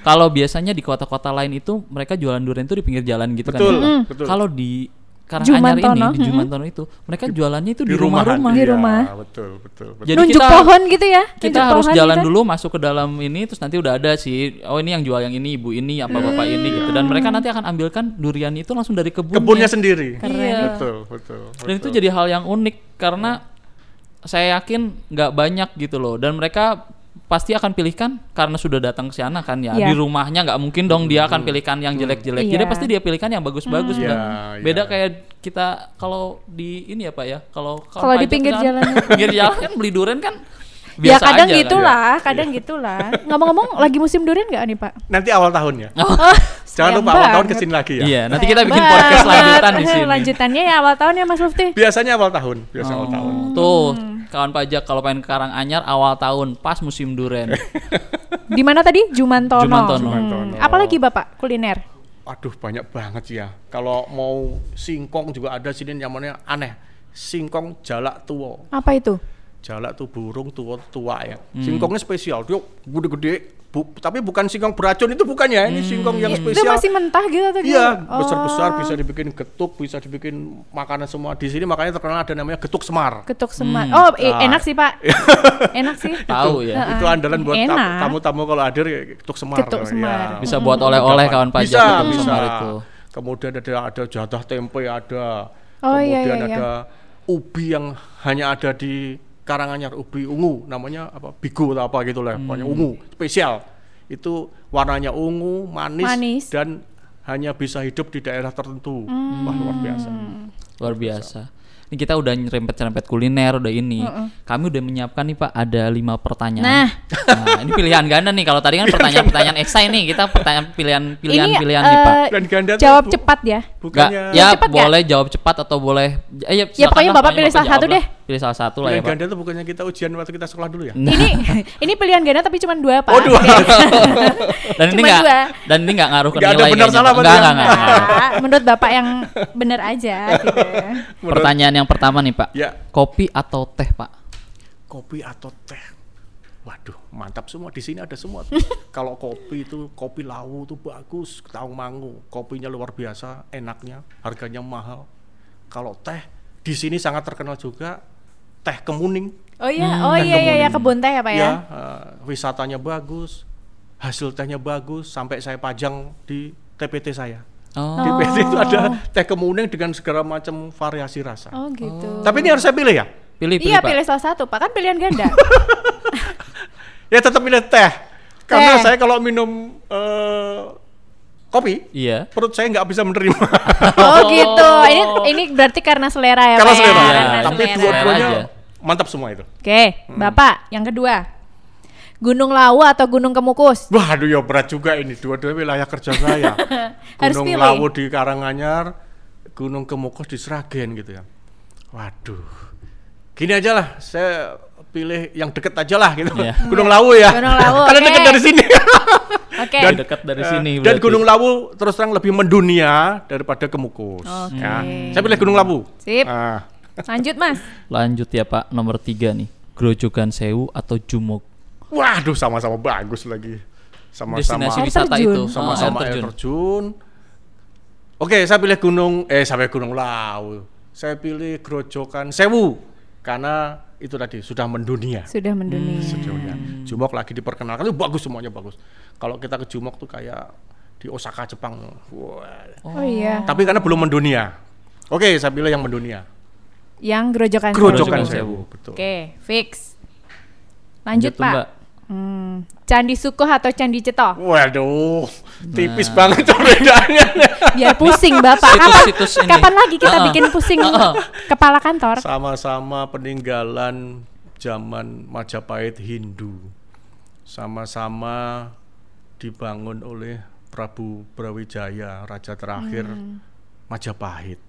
Speaker 3: Kalau biasanya di kota-kota lain itu mereka jualan durian itu di pinggir jalan gitu
Speaker 1: Betul,
Speaker 3: kan. Ya?
Speaker 1: betul.
Speaker 3: Kalau di Karanganyar
Speaker 2: Jumantono,
Speaker 3: ini di Jumantono itu mereka jualannya itu di
Speaker 1: rumahan.
Speaker 3: rumah-rumah.
Speaker 2: Di
Speaker 1: Iya,
Speaker 2: rumah.
Speaker 1: betul, betul.
Speaker 3: Jadi
Speaker 2: Nunjuk
Speaker 3: kita-
Speaker 2: pohon gitu ya?
Speaker 3: Kita
Speaker 2: Nunjuk
Speaker 3: harus
Speaker 2: pohon
Speaker 3: jalan
Speaker 2: gitu?
Speaker 3: dulu masuk ke dalam ini terus nanti udah ada sih, oh ini yang jual yang ini, ibu ini, apa bapak ini gitu, dan mereka nanti akan ambilkan durian itu langsung dari
Speaker 1: Kebunnya sendiri.
Speaker 3: Iya.
Speaker 1: Betul, betul.
Speaker 3: Dan itu jadi hal yang unik karena saya yakin nggak banyak gitu loh, dan mereka pasti akan pilihkan karena sudah datang ke sana kan ya.
Speaker 2: Iya.
Speaker 3: Di rumahnya nggak mungkin dong dia akan pilihkan yang jelek-jelek. Jadi
Speaker 2: Iya.
Speaker 3: pasti dia pilihkan yang bagus-bagus
Speaker 1: Iya,
Speaker 3: kan.
Speaker 1: iya.
Speaker 3: Beda kayak kita kalau di ini ya Pak ya. Kalau
Speaker 2: Kalau di
Speaker 3: pajak
Speaker 2: pinggir
Speaker 3: kan-
Speaker 2: jalan.
Speaker 3: pinggir jalan kan beli durian kan
Speaker 2: Ya
Speaker 3: biasa
Speaker 2: kadang
Speaker 3: aja kan.
Speaker 2: gitulah, kadang gitulah. Ngomong-ngomong lagi musim durian nggak nih Pak?
Speaker 1: Nanti awal tahunnya.
Speaker 2: Oh,
Speaker 1: Jangan
Speaker 2: sayang
Speaker 1: lupa awal tahun
Speaker 2: banget.
Speaker 1: kesini lagi ya.
Speaker 3: Iya, nanti kita bikin
Speaker 2: Sayang
Speaker 3: podcast
Speaker 2: banget.
Speaker 3: lanjutan di sini.
Speaker 2: Lanjutannya ya awal tahun ya Mas Lufti.
Speaker 1: Biasanya awal tahun, awal tahun.
Speaker 3: Tuh, kawan pajak kalau pengen ke Karanganyar awal tahun pas musim durian.
Speaker 2: Di mana tadi? Jumantono.
Speaker 3: Jumantono.
Speaker 1: Jumantono.
Speaker 2: Apalagi Bapak kuliner?
Speaker 1: Aduh, banyak banget sih ya. Kalau mau singkong juga ada sini namanya aneh. Singkong jalak tua.
Speaker 2: Apa itu?
Speaker 1: Jalak tuh burung tua ya. Singkongnya spesial. Dia gede-gede. Tapi bukan singkong beracun, itu bukannya. Ini singkong yang
Speaker 2: Itu
Speaker 1: spesial.
Speaker 2: masih mentah gitu atau
Speaker 1: Iya,
Speaker 2: gimana?
Speaker 1: besar-besar,
Speaker 2: Oh,
Speaker 1: bisa dibikin getuk, bisa dibikin makanan semua. Di sini makanya terkenal ada namanya getuk semar.
Speaker 2: Getuk semar. Oh,
Speaker 1: Ah.
Speaker 2: enak sih Pak. Enak sih.
Speaker 3: Tahu ya.
Speaker 2: Heeh.
Speaker 1: Itu andalan buat
Speaker 2: Enak.
Speaker 1: tamu-tamu kalau hadir ya, getuk semar.
Speaker 2: Getuk semar.
Speaker 1: Ya.
Speaker 3: Bisa buat oleh-oleh kawan pajak
Speaker 1: Bisa,
Speaker 3: itu
Speaker 1: bisa.
Speaker 3: semar itu.
Speaker 1: Kemudian ada jadah tempe ada.
Speaker 2: Oh, iya,
Speaker 1: Kemudian
Speaker 2: iya, iya.
Speaker 1: ada ubi yang hanya ada di Karanganyar, ubi ungu, namanya apa? Bigo atau apa gitu lah, pokoknya ungu, spesial. Itu warnanya ungu, manis, dan hanya bisa hidup di daerah tertentu. Wah, luar biasa.
Speaker 3: Luar biasa. Ini kita udah nyerempet-nyerempet kuliner, udah ini. Kami udah menyiapkan nih Pak, ada 5 pertanyaan.
Speaker 2: Nah.
Speaker 3: Ini pilihan ganda nih. Kalau tadi kan pertanyaan-pertanyaan esai nih, kita pertanyaan pilihan
Speaker 2: Ini
Speaker 3: nih Pak.
Speaker 1: Dan ganda tuh
Speaker 2: jawab cepat ya.
Speaker 1: bukannya
Speaker 3: Ya
Speaker 2: Cepat nggak?
Speaker 3: boleh jawab cepat atau boleh. Ya,
Speaker 2: Ya, pokoknya
Speaker 3: silakan lah,
Speaker 2: Bapak pilih salah
Speaker 3: jawab
Speaker 2: satu
Speaker 3: lah.
Speaker 2: deh.
Speaker 3: Pilih salah satu lah ya
Speaker 1: pilihan
Speaker 3: Pak.
Speaker 1: ganda tuh bukannya kita ujian waktu kita sekolah dulu ya?
Speaker 3: Nah,
Speaker 2: Ini pilihan ganda tapi cuma 2 Pak.
Speaker 1: Oh, 2.
Speaker 3: dan ini
Speaker 2: cuma
Speaker 3: nggak
Speaker 2: 2.
Speaker 3: dan ini nggak ngaruh ke
Speaker 1: Nggak ada
Speaker 3: nilai
Speaker 1: benar
Speaker 3: kayaknya,
Speaker 1: salah,
Speaker 3: Pak.
Speaker 1: Pak, ya?
Speaker 3: Nggak.
Speaker 2: Pak, menurut Bapak yang benar aja gitu.
Speaker 3: Pertanyaan yang pertama nih Pak.
Speaker 1: Ya.
Speaker 3: Kopi atau teh Pak?
Speaker 1: Kopi atau teh? Waduh, mantap semua, di sini ada semua tuh. Kalau kopi itu, kopi Lawu tuh bagus, Tawangmangu. Kopinya luar biasa, enaknya, harganya mahal. Kalau teh, di sini sangat terkenal juga teh Kemuning.
Speaker 2: Oh iya,
Speaker 1: Kemuning.
Speaker 2: kebun teh ya Pak ya.
Speaker 1: Wisatanya bagus, hasil tehnya bagus, sampai saya pajang di TPT saya.
Speaker 3: Oh.
Speaker 1: Di TPT itu ada teh Kemuning dengan segala macam variasi rasa.
Speaker 2: Oh gitu.
Speaker 1: Tapi ini harus saya pilih ya?
Speaker 3: Pilih
Speaker 2: Iya,
Speaker 3: Pak.
Speaker 2: pilih salah satu Pak, kan pilihan ganda.
Speaker 1: Ya tetap pilih teh. Karena
Speaker 2: Teh.
Speaker 1: saya kalau minum kopi,
Speaker 3: Iya.
Speaker 1: perut saya nggak bisa menerima.
Speaker 2: Oh gitu. Ini berarti karena selera ya
Speaker 1: Karena
Speaker 2: Pak
Speaker 1: selera.
Speaker 2: ya.
Speaker 3: Iya,
Speaker 2: Karena
Speaker 1: Tapi
Speaker 2: selera.
Speaker 1: dua-duanya
Speaker 3: aja.
Speaker 1: mantap semua itu.
Speaker 2: Oke, Bapak, yang kedua. Gunung Lawu atau Gunung Kemukus?
Speaker 1: Waduh ya berat juga ini. Dua-duanya wilayah kerja saya.
Speaker 2: Harus
Speaker 1: Gunung
Speaker 2: pilih.
Speaker 1: Lawu di Karanganyar, Gunung Kemukus di Sragen gitu ya. Waduh. Gini aja lah, saya pilih yang deket aja lah gitu.
Speaker 3: Iya.
Speaker 1: Gunung Lawu ya.
Speaker 2: Gunung Lawu,
Speaker 1: Karena
Speaker 2: oke.
Speaker 1: dekat dari sini.
Speaker 2: Oke.
Speaker 3: Dan dekat dari sini
Speaker 1: Dan
Speaker 3: berarti.
Speaker 1: Gunung Lawu terus terang lebih mendunia daripada Kemukus.
Speaker 2: Oke.
Speaker 1: Ya. Saya pilih Gunung Lawu.
Speaker 2: Sip.
Speaker 1: Ah.
Speaker 2: Lanjut Mas.
Speaker 3: Lanjut ya Pak, nomor 3 nih. Grojogan Sewu atau Jumuk?
Speaker 1: Waduh, sama-sama bagus lagi. Sama-sama
Speaker 3: Destinasi
Speaker 2: Air
Speaker 3: wisata
Speaker 2: terjun.
Speaker 3: itu.
Speaker 1: sama-sama
Speaker 3: air
Speaker 1: air
Speaker 3: terjun.
Speaker 1: terjun. Oke, saya pilih sampai Gunung Lawu. Saya pilih Grojogan Sewu karena itu tadi sudah mendunia.
Speaker 2: Sudah mendunia.
Speaker 1: Sejauhnya. Jumok lagi diperkenalkan itu bagus, semuanya bagus. Kalau kita ke Jumok tuh kayak di Osaka Jepang. Wah.
Speaker 2: Oh iya.
Speaker 1: Tapi karena belum mendunia. Oke, saya pilih yang mendunia.
Speaker 2: Yang Grojogan.
Speaker 1: Grojogan
Speaker 3: Sewu.
Speaker 1: Sewu, betul.
Speaker 2: Oke, fix. Lanjut
Speaker 3: tuh,
Speaker 2: Pak.
Speaker 3: Mbak.
Speaker 2: Candi Sukoh atau Candi Ceto?
Speaker 1: Waduh, tipis banget perbedaannya.
Speaker 2: Biar pusing Bapak.
Speaker 3: Situs-situs ini.
Speaker 2: Kapan lagi kita bikin pusing kepala kantor?
Speaker 1: Sama-sama peninggalan zaman Majapahit Hindu. Sama-sama dibangun oleh Prabu Brawijaya, raja terakhir Majapahit.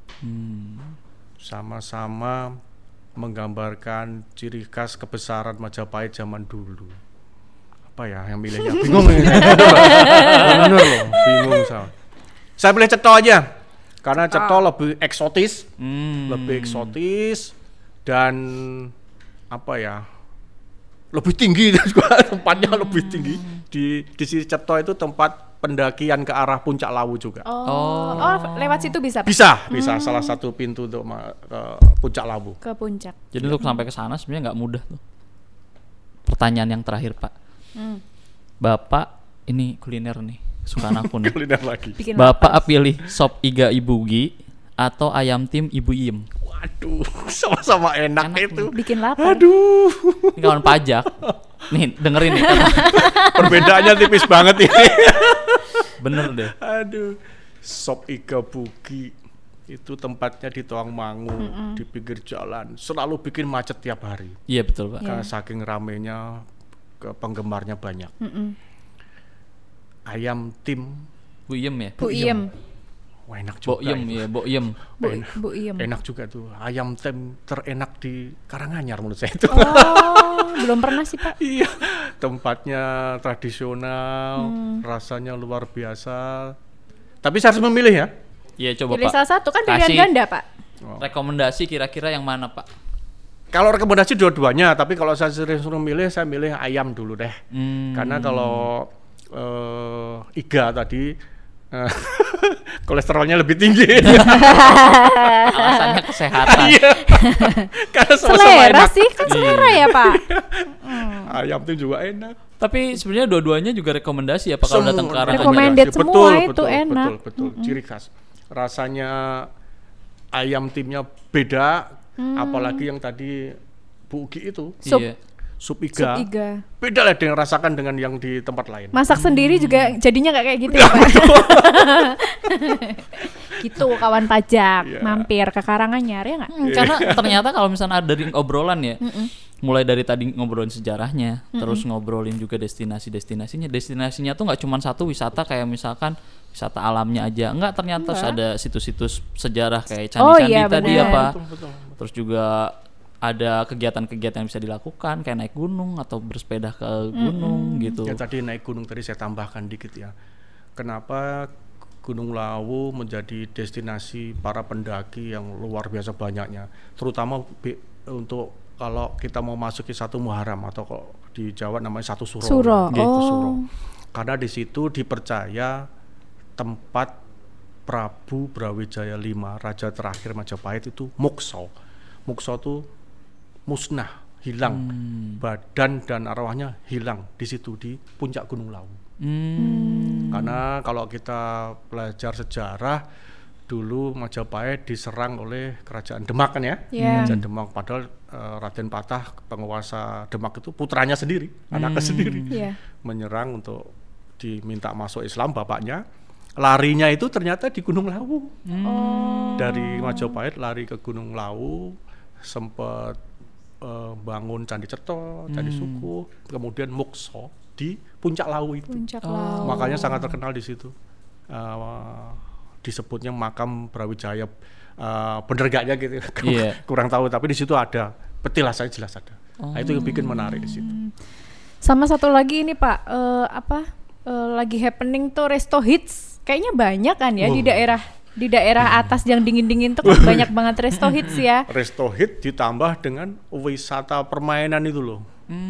Speaker 1: Sama-sama menggambarkan ciri khas kebesaran Majapahit zaman dulu. Apa ya yang milihnya? Bingung ini. Bener loh, bingung saya. Saya pilih Ceto aja. Karena Ceto lebih eksotis. Lebih eksotis dan apa ya? lebih tinggi juga, tempatnya lebih tinggi. Di Sicerto itu tempat pendakian ke arah Puncak Lawu juga.
Speaker 2: Oh, lewat situ bisa, Pak?
Speaker 1: Bisa salah satu pintu untuk ke Puncak Lawu.
Speaker 2: Ke puncak.
Speaker 3: Jadi untuk sampai ke sana sebenarnya nggak mudah tuh. Pertanyaan yang terakhir, Pak. Bapak ini kuliner nih, kesukaan aku nih.
Speaker 1: Kuliner lagi.
Speaker 2: Bikin
Speaker 3: Bapak
Speaker 2: lapas.
Speaker 3: pilih sop iga Ibu Gi atau ayam tim Ibu Iem?
Speaker 1: Waduh, sama-sama enak itu.
Speaker 2: Bikin lapar.
Speaker 1: Aduh,
Speaker 3: Ini kawan pajak. Nih, dengerin nih.
Speaker 1: perbedaannya tipis banget ini.
Speaker 3: Bener deh.
Speaker 1: Aduh, sop iga bugi itu tempatnya di Tawangmangu, di pinggir jalan, selalu bikin macet tiap hari.
Speaker 3: Iya betul, Pak.
Speaker 1: Karena saking ramenya, penggemarnya banyak. Ayam tim,
Speaker 3: Bu Iem ya?
Speaker 2: Bu Iem.
Speaker 1: wah enak
Speaker 3: Bo
Speaker 1: juga.
Speaker 3: Iem
Speaker 1: itu.
Speaker 3: ya, Bo Iem.
Speaker 2: Bu Iem.
Speaker 1: Enak juga tuh. Ayam tim terenak di Karanganyar menurut saya itu.
Speaker 2: Oh, belum pernah sih, Pak.
Speaker 1: Iya, tempatnya tradisional, rasanya luar biasa. Tapi saya harus memilih ya.
Speaker 3: Iya coba
Speaker 2: Pilih
Speaker 3: Pak.
Speaker 2: salah satu kan pilihan
Speaker 3: Kasih
Speaker 2: ganda, Pak.
Speaker 3: rekomendasi kira-kira yang mana Pak?
Speaker 1: Kalau rekomendasi dua-duanya, tapi kalau saya suruh milih, saya milih ayam dulu deh. Karena kalau iga tadi kolesterolnya lebih tinggi.
Speaker 3: Alasannya kesehatan.
Speaker 1: Iya. Karena sama-sama
Speaker 2: Selera
Speaker 1: enak.
Speaker 2: sih, kan selera ya, Pak.
Speaker 1: Ayam itu juga enak.
Speaker 3: Tapi sebenarnya dua-duanya juga rekomendasi ya Pak kalau datang ke
Speaker 1: Semua
Speaker 3: Karanganyar.
Speaker 2: Recommended semua itu
Speaker 1: betul,
Speaker 2: enak.
Speaker 1: Betul, ciri khas. Rasanya ayam timnya beda, apalagi yang tadi Bu Ugi itu
Speaker 2: Sup.
Speaker 3: Iya.
Speaker 1: sup
Speaker 2: Sup
Speaker 1: iga.
Speaker 2: iga.
Speaker 1: Beda lah dengan rasakan dengan yang di tempat lain.
Speaker 2: Masak sendiri juga jadinya nggak kayak gitu ya, Pak. Gitu kawan pajak,
Speaker 1: Iya.
Speaker 2: mampir ke Karanganyar ya nggak?
Speaker 3: Karena ternyata kalau misalnya ada dari obrolan ya, mulai dari tadi ngobrolin sejarahnya, terus ngobrolin juga destinasinya tuh nggak cuma satu wisata kayak misalkan wisata alamnya aja, enggak ternyata ada situs-situs sejarah kayak
Speaker 2: Oh,
Speaker 3: candi-candi
Speaker 2: iya,
Speaker 3: tadi
Speaker 2: benar.
Speaker 3: apa,
Speaker 1: Betul.
Speaker 3: terus juga ada kegiatan-kegiatan yang bisa dilakukan kayak naik gunung atau bersepeda ke gunung gitu.
Speaker 1: Ya tadi naik gunung tadi saya tambahkan dikit ya. Kenapa Gunung Lawu menjadi destinasi para pendaki yang luar biasa banyaknya, terutama untuk kalau kita mau masuki satu Muharram atau kok di Jawa namanya satu Suro.
Speaker 2: Suro.
Speaker 1: Gitu,
Speaker 2: Oh.
Speaker 1: Suro. Karena di situ dipercaya tempat Prabu Brawijaya V, raja terakhir Majapahit itu mukso. Mukso itu musnah, hilang, badan dan arwahnya hilang di situ di puncak Gunung Lawu. Karena kalau kita belajar sejarah dulu Majapahit diserang oleh kerajaan Demak kan ya,
Speaker 2: Iya.
Speaker 1: kerajaan Demak. Padahal Raden Patah penguasa Demak itu putranya sendiri, anaknya sendiri,
Speaker 2: Iya.
Speaker 1: menyerang untuk diminta masuk Islam bapaknya. Larinya itu ternyata di Gunung Lawu. Dari Majapahit lari ke Gunung Lawu, sempat bangun Candi Certo, Candi Suku, kemudian mukso di Puncak Lawu itu.
Speaker 2: Puncak Lawu.
Speaker 1: Makanya sangat terkenal di situ. Disebutnya makam Brawijaya. Bener gaknya gitu?
Speaker 3: Iya.
Speaker 1: Kurang tahu, tapi di situ ada petilasannya jelas ada. Nah, itu yang bikin menarik di situ.
Speaker 2: Sama satu lagi ini Pak, lagi happening tuh Resto Hits. Kayaknya banyak kan ya di daerah atas yang dingin-dingin tuh kan banyak banget Resto Hits ya.
Speaker 1: Resto Hit ditambah dengan wisata permainan itu loh.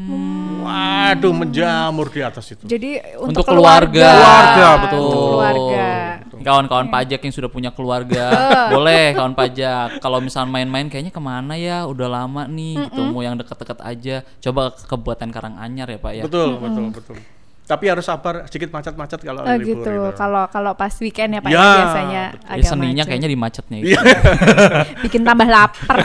Speaker 1: Waduh, menjamur di atas itu.
Speaker 2: Jadi
Speaker 3: Untuk
Speaker 2: untuk
Speaker 3: keluarga.
Speaker 1: betul.
Speaker 2: Untuk keluarga.
Speaker 3: Kawan-kawan pajak yang sudah punya keluarga, boleh kawan pajak. Kalau misalnya main-main kayaknya kemana ya? Udah lama nih, gitu. Mau yang deket-deket aja. Coba ke Kabupaten Karanganyar ya Pak ya.
Speaker 1: Betul. Tapi harus sabar, sedikit macet-macet kalau
Speaker 2: Oh
Speaker 1: libur
Speaker 2: gitu.
Speaker 1: gitu.
Speaker 2: Kalau pas weekend ya Pak
Speaker 1: Ya,
Speaker 2: ya, biasanya
Speaker 1: betul.
Speaker 2: agak
Speaker 3: Seninya
Speaker 2: macet.
Speaker 3: kayaknya di macetnya
Speaker 1: Iya.
Speaker 3: itu.
Speaker 2: Bikin tambah lapar.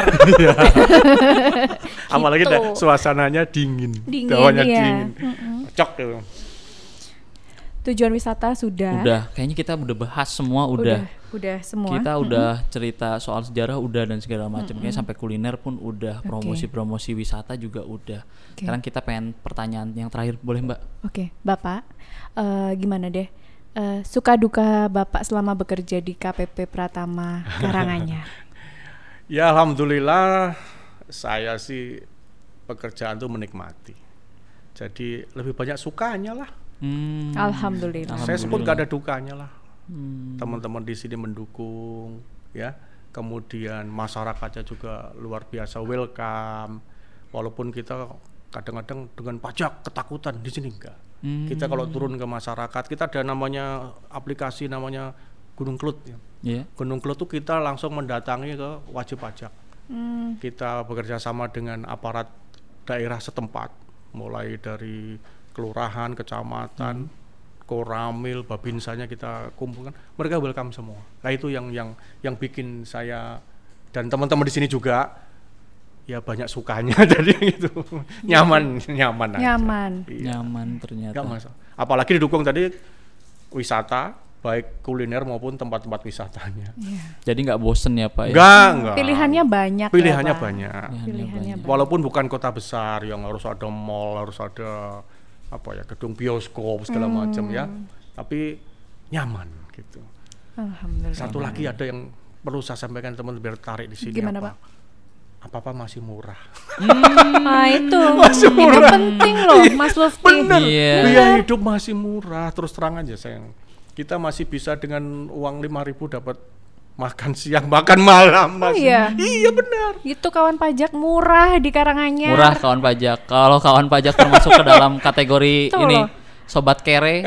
Speaker 1: Apalagi
Speaker 2: Gitu.
Speaker 1: suasananya dingin.
Speaker 2: Dingin,
Speaker 1: Bawahnya
Speaker 2: iya.
Speaker 1: dingin. Cocok gitu.
Speaker 2: Tujuan wisata sudah.
Speaker 3: Udah, kayaknya kita udah bahas semua udah.
Speaker 2: Udah semua.
Speaker 3: Kita udah cerita soal sejarah udah dan segala macam. Kayaknya sampai kuliner pun udah, promosi-promosi wisata juga udah.
Speaker 2: Oke.
Speaker 3: Sekarang kita pengen pertanyaan yang terakhir, boleh Mbak?
Speaker 2: Oke, Bapak, gimana deh? Suka duka Bapak selama bekerja di KPP Pratama Karanganyar?
Speaker 1: Ya alhamdulillah saya sih pekerjaan tuh menikmati. Jadi lebih banyak sukanya lah.
Speaker 2: Alhamdulillah.
Speaker 1: Saya sebut gak ada dukanya lah. Teman-teman di sini mendukung, ya. Kemudian masyarakatnya juga luar biasa welcome. Walaupun kita kadang-kadang dengan pajak ketakutan. Di sini enggak. Kita kalau turun ke masyarakat, kita ada namanya aplikasi namanya Gunung Kelut ya.
Speaker 3: Iya.
Speaker 1: Gunung Kelut itu kita langsung mendatangi ke wajib pajak. Kita bekerja sama dengan aparat daerah setempat, mulai dari kelurahan, kecamatan, Koramil, Babinsanya kita kumpulkan. Mereka welcome semua. Nah itu yang bikin saya dan teman-teman di sini juga ya banyak sukanya. Jadi gitu nyaman aja.
Speaker 2: Nyaman.
Speaker 1: Iya.
Speaker 3: Nyaman ternyata.
Speaker 1: Nggak masalah. Apalagi didukung tadi wisata, baik kuliner maupun tempat-tempat wisatanya.
Speaker 2: Iya.
Speaker 3: Jadi nggak bosen ya Pak ya?
Speaker 1: Enggak.
Speaker 2: Pilihannya banyak.
Speaker 1: Pilihannya
Speaker 2: ya, Pak?
Speaker 1: banyak.
Speaker 2: Pilihannya banyak.
Speaker 1: Walaupun bukan kota besar yang harus ada mall, harus ada gedung bioskop segala macam ya. Tapi nyaman gitu.
Speaker 2: Alhamdulillah.
Speaker 1: Satu lagi ada yang perlu saya sampaikan teman biar tarik di sini.
Speaker 2: Gimana,
Speaker 1: apa?
Speaker 2: Pak?
Speaker 1: Apa masih murah?
Speaker 2: Nah itu penting loh Mas Lufti.
Speaker 1: Bener.
Speaker 3: Iya.
Speaker 1: Biaya hidup masih murah. Terus terang aja sayang. Kita masih bisa dengan uang 5.000 dapat makan siang, makan malam. Masih.
Speaker 2: Iya.
Speaker 1: Iya benar.
Speaker 2: Itu kawan pajak murah di Karanganyar.
Speaker 3: Murah kawan pajak. Kalau kawan pajak termasuk ke dalam kategori
Speaker 2: Tuh
Speaker 3: ini
Speaker 2: loh.
Speaker 3: sobat kere.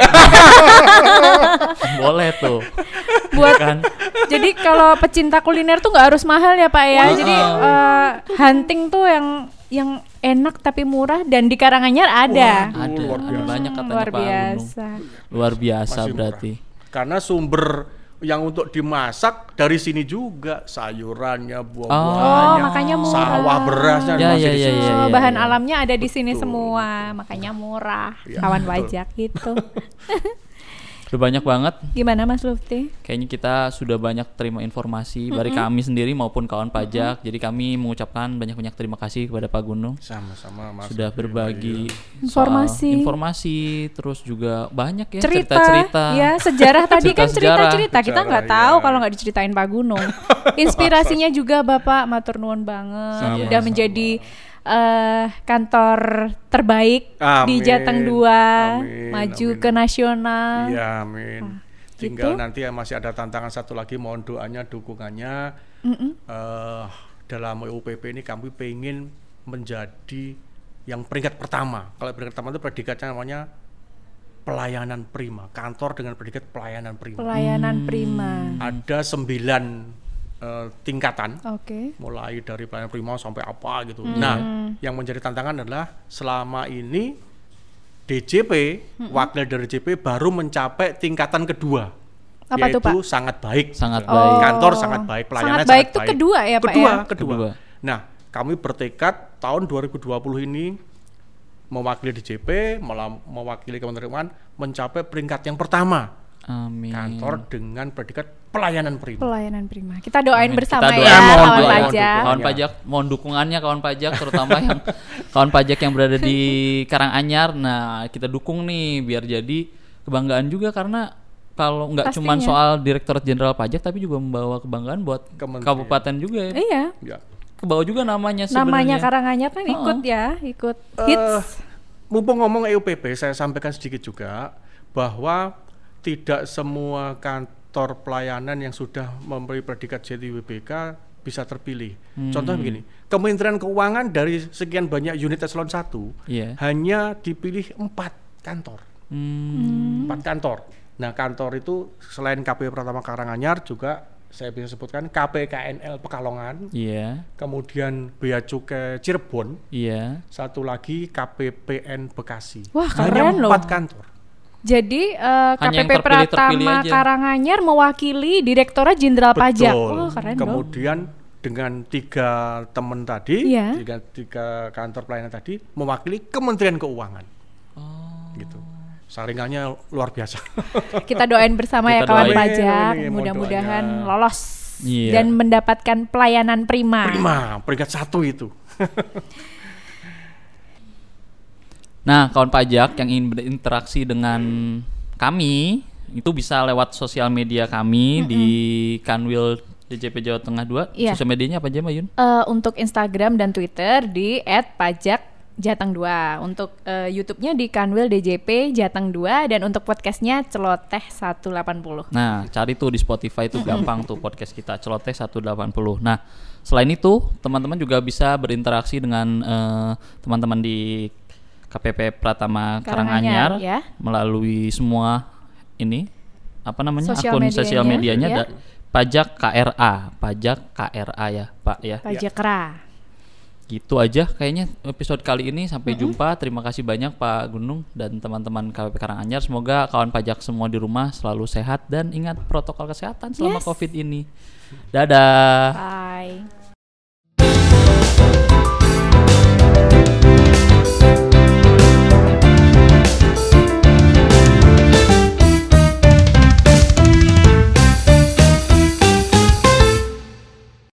Speaker 3: Boleh tuh.
Speaker 2: Buat
Speaker 3: Kan?
Speaker 2: jadi kalau pecinta kuliner tuh nggak harus mahal ya Pak ya. Jadi hunting tuh yang enak tapi murah dan di Karanganyar ada.
Speaker 3: Ada,
Speaker 1: luar
Speaker 3: ada
Speaker 1: biasa.
Speaker 3: banyak katanya
Speaker 2: Luar
Speaker 3: Pak Gunung.
Speaker 2: biasa.
Speaker 3: Luar biasa
Speaker 1: Masih
Speaker 3: berarti.
Speaker 1: murah. Karena sumber yang untuk dimasak dari sini juga, sayurannya, buah-buahannya,
Speaker 2: Oh, makanya murah.
Speaker 1: sawah, berasnya
Speaker 3: Ya,
Speaker 1: masih
Speaker 3: ya,
Speaker 1: di
Speaker 3: ya,
Speaker 1: sini.
Speaker 3: ya.
Speaker 2: Oh, bahan alamnya ada di sini semua, makanya murah.
Speaker 1: Iya,
Speaker 2: Kawan
Speaker 1: betul.
Speaker 2: pajak gitu.
Speaker 3: Udah banyak banget.
Speaker 2: Gimana Mas Lufti?
Speaker 3: Kayaknya kita sudah banyak terima informasi dari kami sendiri maupun kawan pajak. Jadi kami mengucapkan banyak-banyak terima kasih kepada Pak Gunung
Speaker 1: Sama-sama Mas.
Speaker 3: sudah berbagi
Speaker 2: Informasi.
Speaker 3: soal informasi, terus juga banyak ya
Speaker 2: Cerita,
Speaker 3: cerita-cerita.
Speaker 2: ya sejarah tadi kan
Speaker 3: Cerita-sejarah.
Speaker 2: cerita-cerita kita nggak
Speaker 1: Sejarah,
Speaker 2: tahu
Speaker 1: ya.
Speaker 2: kalau nggak diceritain Pak Gunung. Inspirasinya juga Bapak matur nuwun banget, udah menjadi kantor terbaik di
Speaker 1: Amin.
Speaker 2: Jateng 2,
Speaker 1: Amin,
Speaker 2: maju
Speaker 1: amin.
Speaker 2: ke nasional.
Speaker 1: Iya, amin. Tinggal
Speaker 2: gitu.
Speaker 1: nanti masih ada tantangan satu lagi, mohon doanya, dukungannya. Dalam UPP ini kami pengen menjadi yang peringkat pertama. Kalau peringkat pertama itu predikatnya namanya pelayanan prima, kantor dengan predikat pelayanan prima.
Speaker 2: Pelayanan prima.
Speaker 1: Ada 9 tingkatan,
Speaker 2: Oke.
Speaker 1: mulai dari pelayanan prima sampai apa gitu. Nah, yang menjadi tantangan adalah selama ini DJP, wakil dari DJP baru mencapai tingkatan kedua,
Speaker 2: Apa
Speaker 1: yaitu
Speaker 2: tuh, Pak?
Speaker 1: sangat baik.
Speaker 3: Sangat
Speaker 2: Oh.
Speaker 3: baik.
Speaker 1: Kantor sangat baik, pelayanan
Speaker 2: Sangat baik tuh kedua ya, Pak, ya?
Speaker 1: Kedua. Nah, kami bertekad tahun 2020 ini mewakili DJP, mewakili Kementerian Keuangan mencapai peringkat yang pertama.
Speaker 3: Amin.
Speaker 1: Kantor dengan predikat pelayanan prima.
Speaker 2: Pelayanan prima. Kita doain
Speaker 3: Amin.
Speaker 2: bersama
Speaker 3: Kita
Speaker 2: ya,
Speaker 3: doain, mohon
Speaker 2: kawan
Speaker 3: doa,
Speaker 2: pajak.
Speaker 3: Kawan pajak, mohon dukungannya kawan pajak, terutama yang kawan pajak yang berada di Karanganyar. Nah, kita dukung nih biar jadi kebanggaan juga, karena kalau nggak cuma
Speaker 2: Pastinya.
Speaker 3: soal Direktorat Jenderal Pajak tapi juga membawa kebanggaan buat
Speaker 1: Kementerian.
Speaker 3: kabupaten juga ya.
Speaker 2: Iya.
Speaker 1: Ya.
Speaker 3: Kebawa juga namanya sebenarnya.
Speaker 2: Namanya Karanganyar kan ikut ya, ikut hits.
Speaker 1: Mumpung ngomong EUPP, saya sampaikan sedikit juga bahwa tidak semua kantor pelayanan yang sudah memberi predikat JTWBK bisa terpilih. Contoh begini, Kementerian Keuangan dari sekian banyak unit eselon 1
Speaker 3: Iya.
Speaker 1: hanya dipilih 4 kantor. 4 kantor. Nah, kantor itu selain KPU Pratama Karanganyar juga saya bisa sebutkan KPKNL Pekalongan,
Speaker 3: Iya.
Speaker 1: kemudian Bea Cukai Cirebon,
Speaker 3: Iya.
Speaker 1: satu lagi KPPN Bekasi.
Speaker 2: Wah,
Speaker 1: Hanya
Speaker 2: keren loh.
Speaker 1: 4 kantor.
Speaker 2: Jadi
Speaker 3: yang
Speaker 2: KPP
Speaker 3: terpilih
Speaker 2: Pratama
Speaker 3: aja.
Speaker 2: Karanganyar mewakili Direktorat Jenderal Pajak. Oh, keren loh.
Speaker 1: Kemudian dengan 3 teman tadi,
Speaker 2: Iya.
Speaker 1: tiga kantor pelayanan tadi mewakili Kementerian Keuangan.
Speaker 3: Oh.
Speaker 1: Gitu. Saringannya luar biasa.
Speaker 2: Kita doain bersama ya
Speaker 3: Kita
Speaker 2: kawan
Speaker 3: doain.
Speaker 2: pajak,
Speaker 1: Amin,
Speaker 2: mudah-mudahan
Speaker 1: doanya.
Speaker 2: lolos
Speaker 3: Iya.
Speaker 2: dan mendapatkan pelayanan prima.
Speaker 1: Prima, peringkat 1 itu.
Speaker 3: Nah, kawan pajak yang ingin berinteraksi dengan kami itu bisa lewat sosial media kami di Kanwil DJP Jawa Tengah 2.
Speaker 2: Iya.
Speaker 3: Sosial medianya apa aja, Mbak Yun?
Speaker 2: Untuk Instagram dan Twitter di @pajak Jateng 2. Untuk YouTube-nya di Kanwil DJP Jateng 2 dan untuk podcastnya Celoteh 180.
Speaker 3: Nah, cari tuh di Spotify itu gampang tuh podcast kita Celoteh 180. Nah, selain itu teman-teman juga bisa berinteraksi dengan teman-teman di KPP Pratama Karanganyar
Speaker 2: ya.
Speaker 3: melalui semua ini apa namanya
Speaker 2: Sosial
Speaker 3: akun sosial medianya
Speaker 2: ya.
Speaker 3: Pajak KRA ya Pak ya.
Speaker 2: Pajak Ra.
Speaker 3: Gitu aja kayaknya episode kali ini. Sampai jumpa. Terima kasih banyak Pak Gunung dan teman-teman KPP Karanganyar. Semoga kawan pajak semua di rumah selalu sehat dan ingat protokol kesehatan selama
Speaker 2: Yes.
Speaker 3: COVID ini. Dadah.
Speaker 2: Bye.